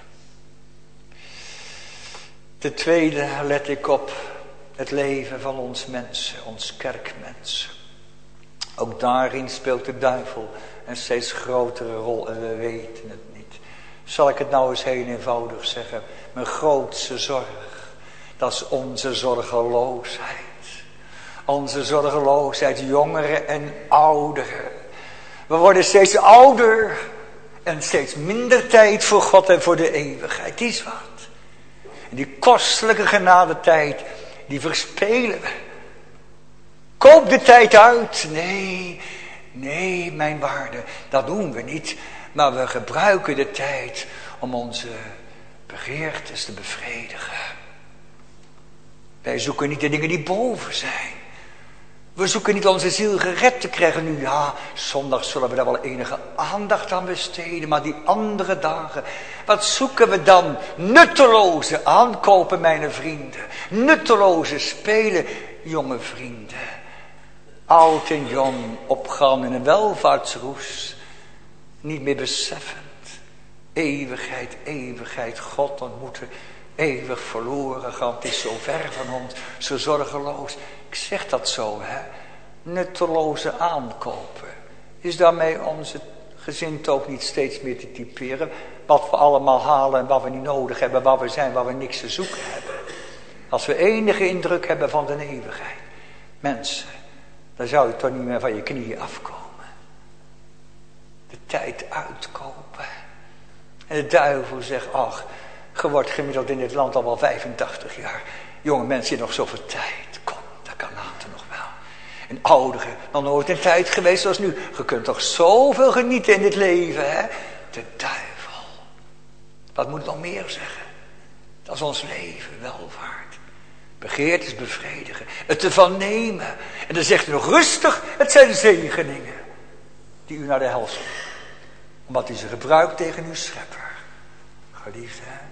Ten tweede let ik op het leven van ons mensen, ons kerkmensen. Ook daarin speelt de duivel een steeds grotere rol en we weten het niet. Zal ik het nou eens heel eenvoudig zeggen. Mijn grootste zorg, dat is onze zorgeloosheid. Onze zorgeloosheid, jongeren en ouderen. We worden steeds ouder en steeds minder tijd voor God en voor de eeuwigheid. Die is wat. En die kostelijke genadetijd, die verspelen we. Koop de tijd uit. Nee, nee, mijn waarde, dat doen we niet. Maar we gebruiken de tijd om onze begeertes te bevredigen. Wij zoeken niet de dingen die boven zijn. We zoeken niet onze ziel gered te krijgen nu. Ja, zondag zullen we daar wel enige aandacht aan besteden. Maar die andere dagen, wat zoeken we dan? Nutteloze aankopen, mijn vrienden. Nutteloze spelen, jonge vrienden. Oud en jong opgaan in een welvaartsroes. Niet meer beseffend. Eeuwigheid, eeuwigheid, God ontmoeten. Eeuwig verloren gaan. Het is zo ver van ons, zo zorgeloos. Ik zeg dat zo, hè. Nutteloze aankopen. Is daarmee onze gezin ook niet steeds meer te typeren? Wat we allemaal halen en wat we niet nodig hebben. Waar we zijn, waar we niks te zoeken hebben. Als we enige indruk hebben van de eeuwigheid. Mensen, dan zou je toch niet meer van je knieën afkomen. De tijd uitkopen. En de duivel zegt, ach, je wordt gemiddeld in dit land al wel vijfentachtig jaar. Jonge mensen, je nog zoveel tijd. Kom, dat kan later nog wel. En ouderen, nog nooit een tijd geweest zoals nu. Je kunt toch zoveel genieten in dit leven, hè? De duivel. Wat moet ik nog meer zeggen? Dat is ons leven, welvaart. Begeertes bevredigen. Het ervan nemen. En dan zegt u nog rustig, het zijn zegeningen. Die u naar de hel stuurt. Omdat u ze gebruikt tegen uw schepper. Geliefde, hè?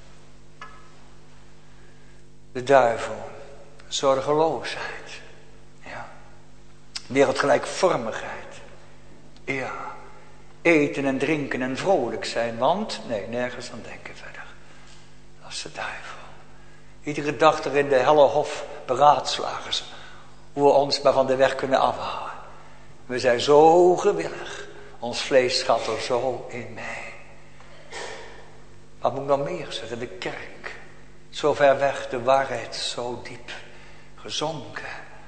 De duivel. Zorgeloosheid. Ja. Wereldgelijkvormigheid. Ja. Eten en drinken en vrolijk zijn. Want, nee, nergens aan denken verder. Dat is de duivel. Iedere dag er in de helle hof beraadslagen ze hoe we ons maar van de weg kunnen afhouden. We zijn zo gewillig. Ons vlees gaat er zo in mij. Wat moet ik nog meer zeggen? De kerk. Zo ver weg, de waarheid zo diep gezonken.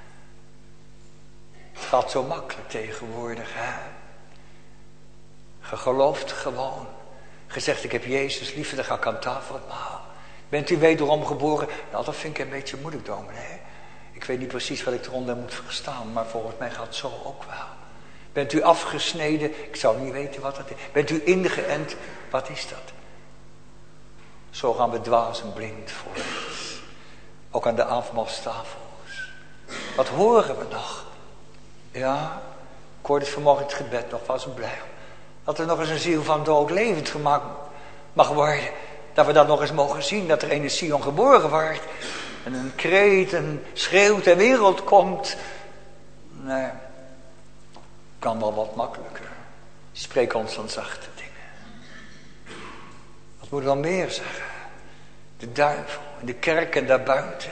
Het gaat zo makkelijk tegenwoordig, hè. Je gelooft gewoon. Je zegt, ik heb Jezus lief, dan ga ik aan tafel houden. Bent u wederom geboren? Nou, dat vind ik een beetje moeilijk, dominee. Ik weet niet precies wat ik eronder moet verstaan, maar volgens mij gaat het zo ook wel. Bent u afgesneden? Ik zou niet weten wat dat is. Bent u ingeënt? Wat is dat? Zo gaan we dwaas en blind vooruit. Ook aan de avondmaalstafels. Wat horen we nog? Ja, ik hoorde het vanmorgen in het gebed nog, was ik blij om. Dat er nog eens een ziel van dood levend gemaakt mag worden. Dat we dat nog eens mogen zien, dat er een Sion geboren wordt. En een kreet, een schreeuw ter wereld komt. Nee, kan wel wat makkelijker. Spreek ons van zachte dingen. Wat moet ik dan meer zeggen? De duivel, in de kerk en daarbuiten.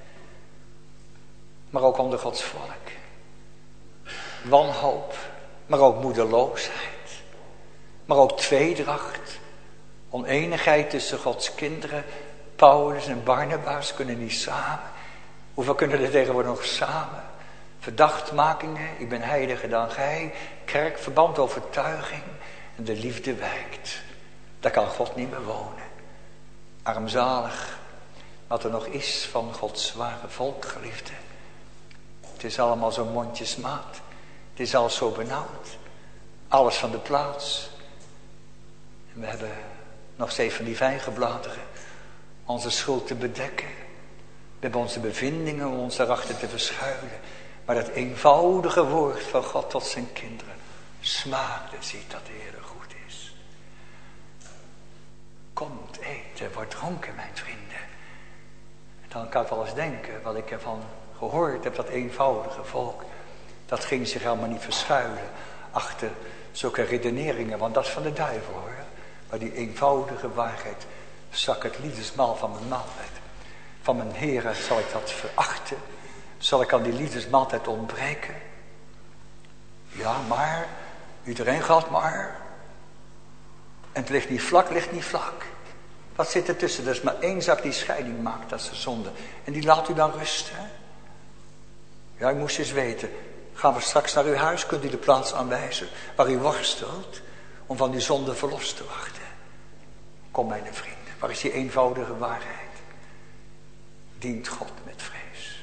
Maar ook onder Gods volk. Wanhoop, maar ook moedeloosheid. Maar ook tweedracht. Oneenigheid tussen Gods kinderen. Paulus en Barnabas kunnen niet samen. Hoeveel kunnen er tegenwoordig nog samen? Verdachtmakingen, ik ben heiliger dan gij. Kerkverband, overtuiging. En de liefde wijkt. Daar kan God niet meer wonen. Armzalig. Wat er nog is van Gods ware volk, geliefde. Het is allemaal zo mondjesmaat. Het is al zo benauwd. Alles van de plaats. En we hebben nog steeds van die vijgenbladeren. Onze schuld te bedekken. We hebben onze bevindingen om ons daarachter te verschuilen. Maar dat eenvoudige woord van God tot zijn kinderen. Smaakte, ziet dat de Heer goed is. Komt, eten, wordt dronken, mijn vrienden. En dan kan ik wel eens denken, wat ik ervan gehoord heb, dat eenvoudige volk. Dat ging zich helemaal niet verschuilen achter zulke redeneringen. Want dat is van de duivel, hoor. Maar die eenvoudige waarheid, zak het liefdesmaal van mijn maaltijd. Van mijn Heere zal ik dat verachten. Zal ik aan die liefdesmaaltijd ontbreken? Ja, maar. Iedereen gaat maar. En het ligt niet vlak, ligt niet vlak. Wat zit er tussen? Er is maar één zak die scheiding maakt, dat is de zonde. En die laat u dan rusten. Ja, ik moest eens weten. Gaan we straks naar uw huis, kunt u de plaats aanwijzen waar u worstelt om van die zonde verlost te wachten. Kom, mijn vrienden, waar is die eenvoudige waarheid? Dient God met vrees.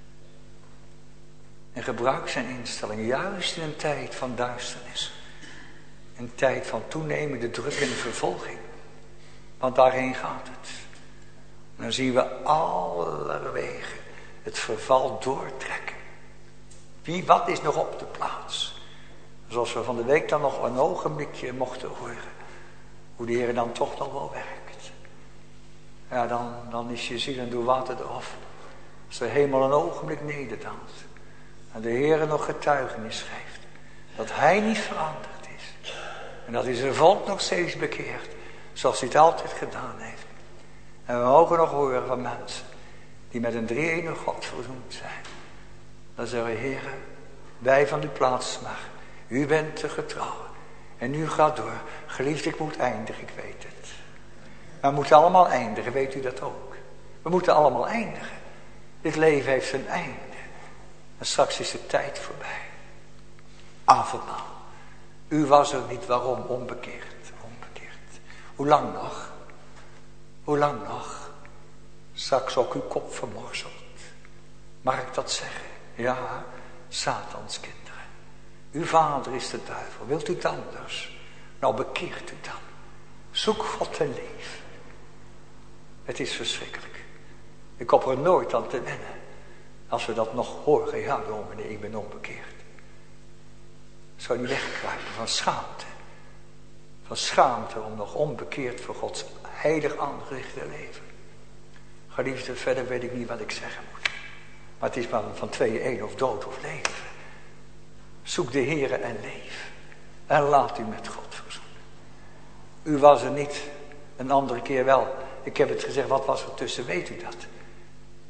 En gebruik zijn instelling juist in een tijd van duisternis. Een tijd van toenemende druk en vervolging. Want daarheen gaat het. En dan zien we allerwege het verval doortrekken. Wie, wat is nog op de plaats? Zoals we van de week dan nog een ogenblikje mochten horen. Hoe de Heer dan toch nog wel werkt. Ja, dan, dan is je ziel en doe water eraf. Als de hemel een ogenblik nederdaalt. En de Heer nog getuigenis geeft. Dat hij niet veranderd is. En dat hij zijn volk nog steeds bekeert. Zoals hij het altijd gedaan heeft. En we mogen nog horen van mensen. Die met een drie-enige God verzoend zijn. Dan zeggen we, Heer, wij van uw plaats mag. U bent te getrouw. En u gaat door. Geliefd, ik moet eindigen, ik weet het. Maar we moeten allemaal eindigen, weet u dat ook? We moeten allemaal eindigen. Dit leven heeft zijn einde. En straks is de tijd voorbij. Avondmaal. U was er niet, waarom? Onbekeerd. Onbekeerd. Hoe lang nog? Hoe lang nog? Straks ook uw kop vermorzeld. Mag ik dat zeggen? Ja, Satans kinderen. Uw vader is de duivel. Wilt u het anders? Nou, bekeert u dan. Zoek God en leef. Het is verschrikkelijk. Ik hoop er nooit aan te wennen. Als we dat nog horen. Ja, dominee, ik ben onbekeerd. Zou niet wegkruipen van schaamte. Van schaamte om nog onbekeerd voor Gods heilig aangezicht te leven. Geliefde, verder weet ik niet wat ik zeggen moet. Maar het is maar van tweeën één, of dood of leven. Zoek de Heere en leef. En laat u met God verzoenen. U was er niet, een andere keer wel. Ik heb het gezegd, wat was er tussen, weet u dat?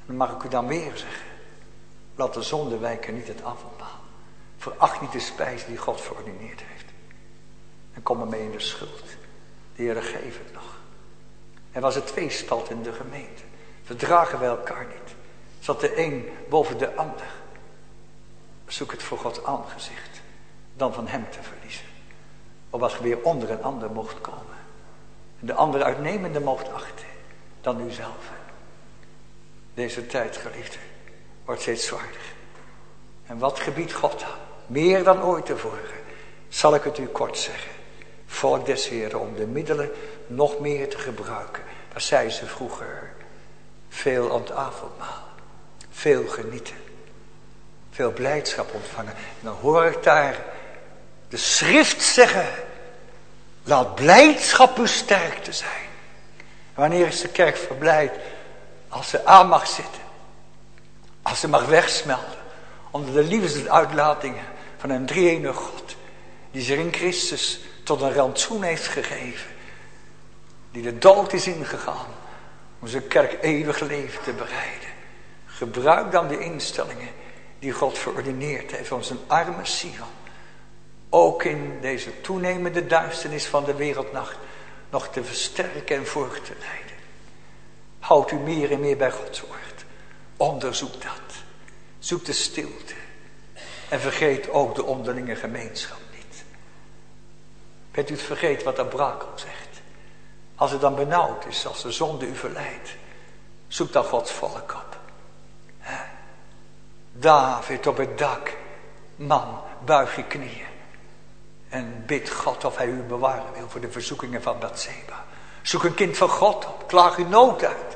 En dan mag ik u dan weer zeggen. Laat de zonde wijken niet het avondmaal. Veracht niet de spijs die God verordineerd heeft. En kom ermee in de schuld. De Heer geeft het nog. Er was een tweespalt in de gemeente. Verdragen wij elkaar niet. Zat de een boven de ander. Zoek het voor Gods aangezicht. Dan van hem te verliezen. Opdat je weer onder een ander mocht komen. En de ander uitnemende mocht achten. Dan u zelf. Deze tijd, geliefde, wordt steeds zwaarder. En wat gebiedt God aan? Meer dan ooit tevoren. Zal ik het u kort zeggen. Volk des Heren, om de middelen nog meer te gebruiken. Dat zei ze vroeger. Veel aan het avondmaal. Veel genieten. Veel blijdschap ontvangen. En dan hoor ik daar de schrift zeggen. Laat blijdschap uw sterkte zijn. Wanneer is de kerk verblijd? Als ze aan mag zitten. Als ze mag wegsmelten. Onder de liefdesuitlatingen van een drie-enige God. Die zich in Christus tot een rantsoen heeft gegeven. Die de dood is ingegaan. Om zijn kerk eeuwig leven te bereiden. Gebruik dan de instellingen die God verordineerd heeft om zijn arme ziel. Ook in deze toenemende duisternis van de wereldnacht nog te versterken en voor te leiden. Houd u meer en meer bij Gods woord. Onderzoek dat. Zoek de stilte. En vergeet ook de onderlinge gemeenschap niet. Bent u het vergeten wat Abraham zegt? Als het dan benauwd is, als de zonde u verleidt. Zoek dan Gods volk op. He? David op het dak. Man, buig je knieën. En bid God of hij u bewaren wil voor de verzoekingen van Bathseba. Zoek een kind van God op. Klaag uw nood uit.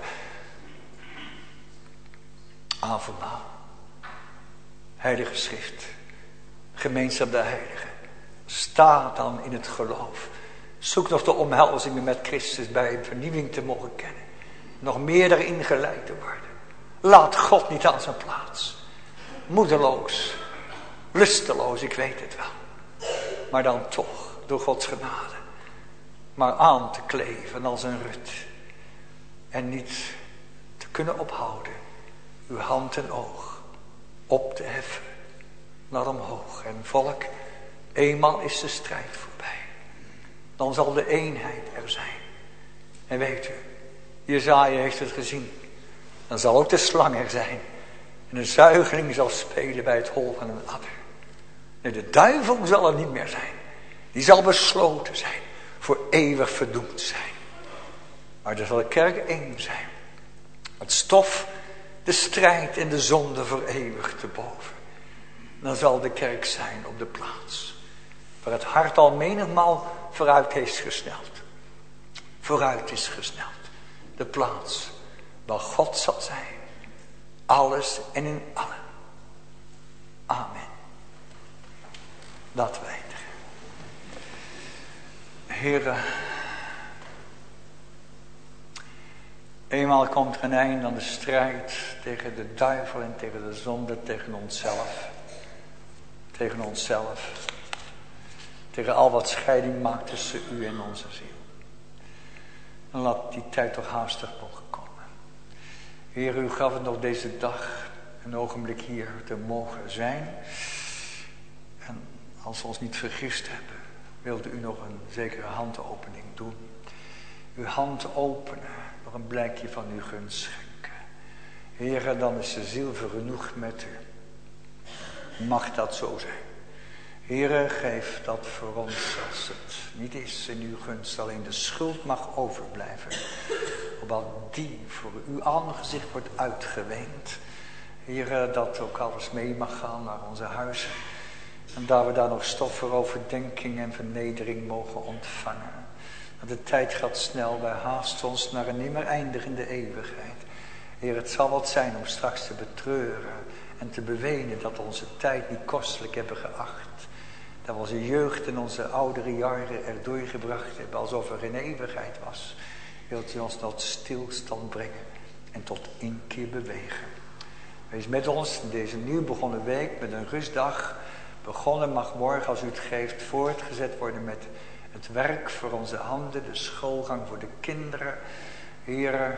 Avondmaal. Heilige schrift. Gemeenschap der heiligen. Sta dan in het geloof. Zoek nog de omhelzingen met Christus bij een vernieuwing te mogen kennen. Nog meer daarin geleid te worden. Laat God niet aan zijn plaats. Moedeloos. Lusteloos, ik weet het wel. Maar dan toch, door Gods genade. Maar aan te kleven als een Rut. En niet te kunnen ophouden. Uw hand en oog op te heffen. Naar omhoog. En volk, eenmaal is de strijd voorbij. Dan zal de eenheid er zijn. En weet u, Jesaja heeft het gezien. Dan zal ook de slang er zijn. En de zuigeling zal spelen bij het hol van een adder. Nee, de duivel zal er niet meer zijn. Die zal besloten zijn. Voor eeuwig verdoemd zijn. Maar er zal de kerk één zijn. Het stof, de strijd en de zonde voor eeuwig te boven. Dan zal de kerk zijn op de plaats. Waar het hart al menigmaal vooruit heeft gesneld. Vooruit is gesneld. De plaats waar God zal zijn. Alles en in allen. Amen. Laten we eindigen. Heere, eenmaal komt er een einde aan de strijd tegen de duivel en tegen de zonde, tegen onszelf. Tegen onszelf. Tegen al wat scheiding maakt tussen u en onze ziel. En laat die tijd toch haastig mogen komen. Heer, u gaf het nog deze dag een ogenblik hier te mogen zijn. En als we ons niet vergist hebben, wilde u nog een zekere handopening doen. Uw hand openen, nog een blijkje van uw gunst schenken. Heer, dan is de ziel vergenoegd met u. Mag dat zo zijn. Heere, geef dat voor ons als het niet is in uw gunst, alleen de schuld mag overblijven. Opdat die voor uw aangezicht wordt uitgeweend. Heere, dat ook alles mee mag gaan naar onze huizen. En dat we daar nog stof voor overdenking en vernedering mogen ontvangen. Want de tijd gaat snel, wij haasten ons naar een nimmer eindigende eeuwigheid. Heer, het zal wat zijn om straks te betreuren en te bewenen dat we onze tijd niet kostelijk hebben geacht. Dat we onze jeugd en onze oudere jaren er doorgebracht hebben alsof er geen eeuwigheid was. Wilt u ons tot stilstand brengen en tot inkeer bewegen. Wees met ons in deze nieuw begonnen week met een rustdag. Begonnen mag morgen, als u het geeft, voortgezet worden met het werk voor onze handen, de schoolgang voor de kinderen. Heer,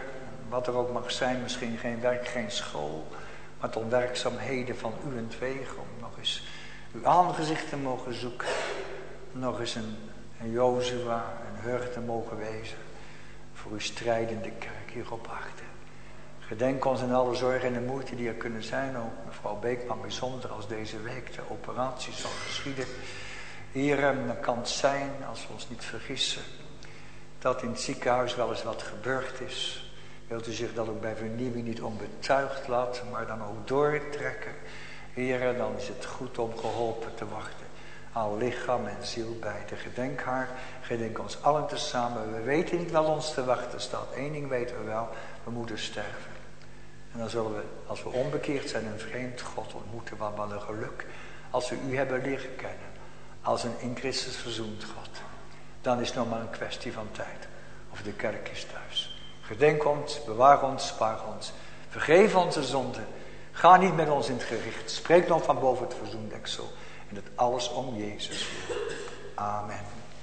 wat er ook mag zijn, misschien geen werk, geen school, maar tot werkzaamheden van uwentwege, om nog eens uw aangezicht te mogen zoeken, nog eens een, een Jozua, een Hur te mogen wezen, voor uw strijdende kerk hier op aarde. Gedenk ons in alle zorgen en de moeite die er kunnen zijn, ook mevrouw Beekman bijzonder als deze week de operatie zal geschieden. Hier dan kan het zijn, als we ons niet vergissen, dat in het ziekenhuis wel eens wat gebeurd is. Wilt u zich dat ook bij vernieuwing niet onbetuigd laten, maar dan ook doortrekken. Heer, dan is het goed om geholpen te wachten. Aan lichaam en ziel bij de gedenk haar. Gedenk ons allen tezamen. We weten niet wat ons te wachten staat. Eén ding weten we wel, we moeten sterven. En dan zullen we, als we onbekeerd zijn, een vreemd God ontmoeten. Wat wat een geluk. Als we u hebben leren kennen. Als een in Christus verzoend God. Dan is het nog maar een kwestie van tijd. Of de kerk is thuis. Gedenk ons, bewaar ons, spaar ons. Vergeef onze zonden. Ga niet met ons in het gericht. Spreek nog van boven het verzoendeksel. En dat alles om Jezus wil. Amen.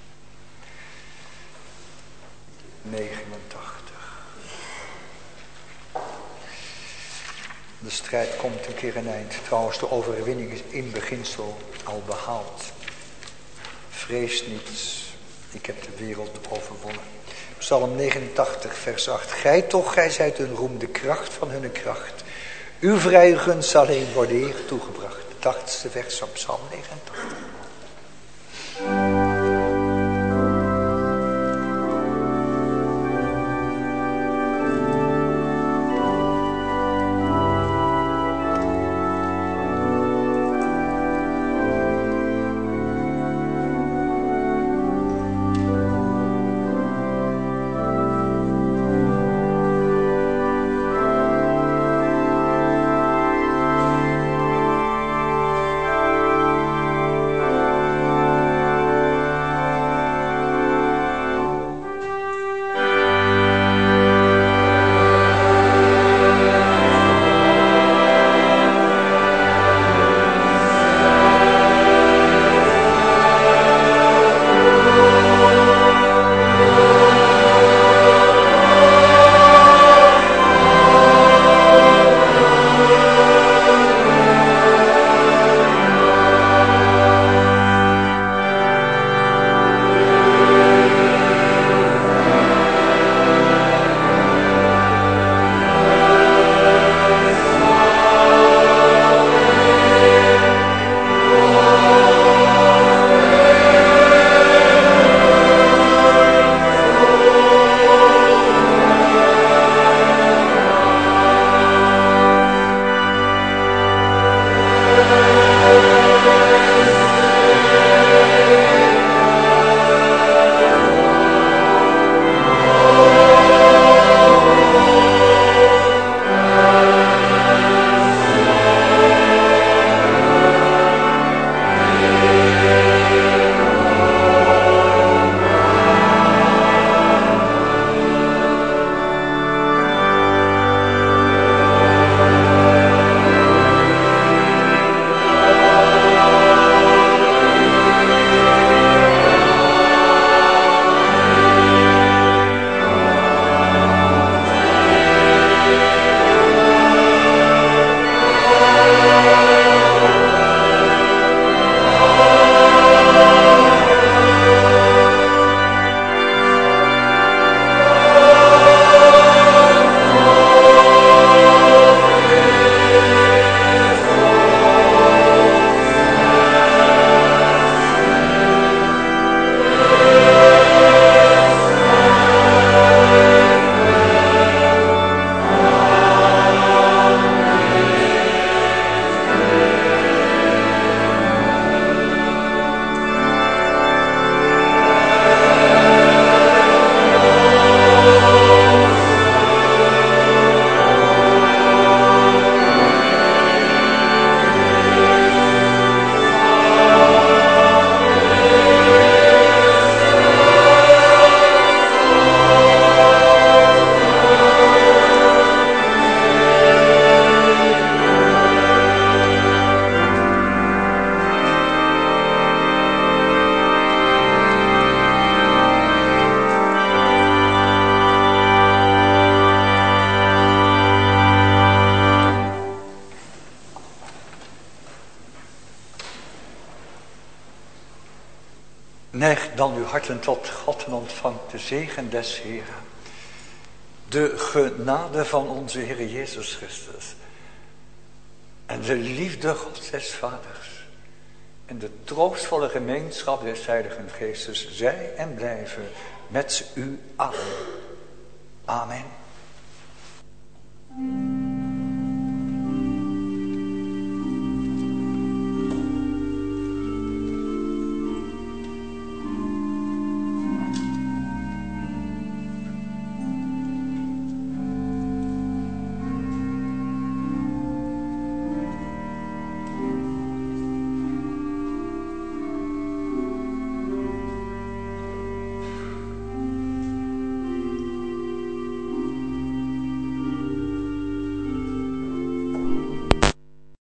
negenentachtig. De strijd komt een keer een eind. Trouwens, de overwinning is in beginsel al behaald. Vrees niet, ik heb de wereld overwonnen. Psalm negenentachtig, vers acht. Gij toch, gij zijt hun roem, de kracht van hun kracht. Uw vrije gunst alleen worden eer toegebracht. Het achtste vers van Psalm negenentachtig. Neig dan uw harten tot God en ontvangt de zegen des Heeren. De genade van onze Heer Jezus Christus. En de liefde Gods des Vaders. En de troostvolle gemeenschap des Heiligen Geestes. Zij en blijven met u allen. Amen.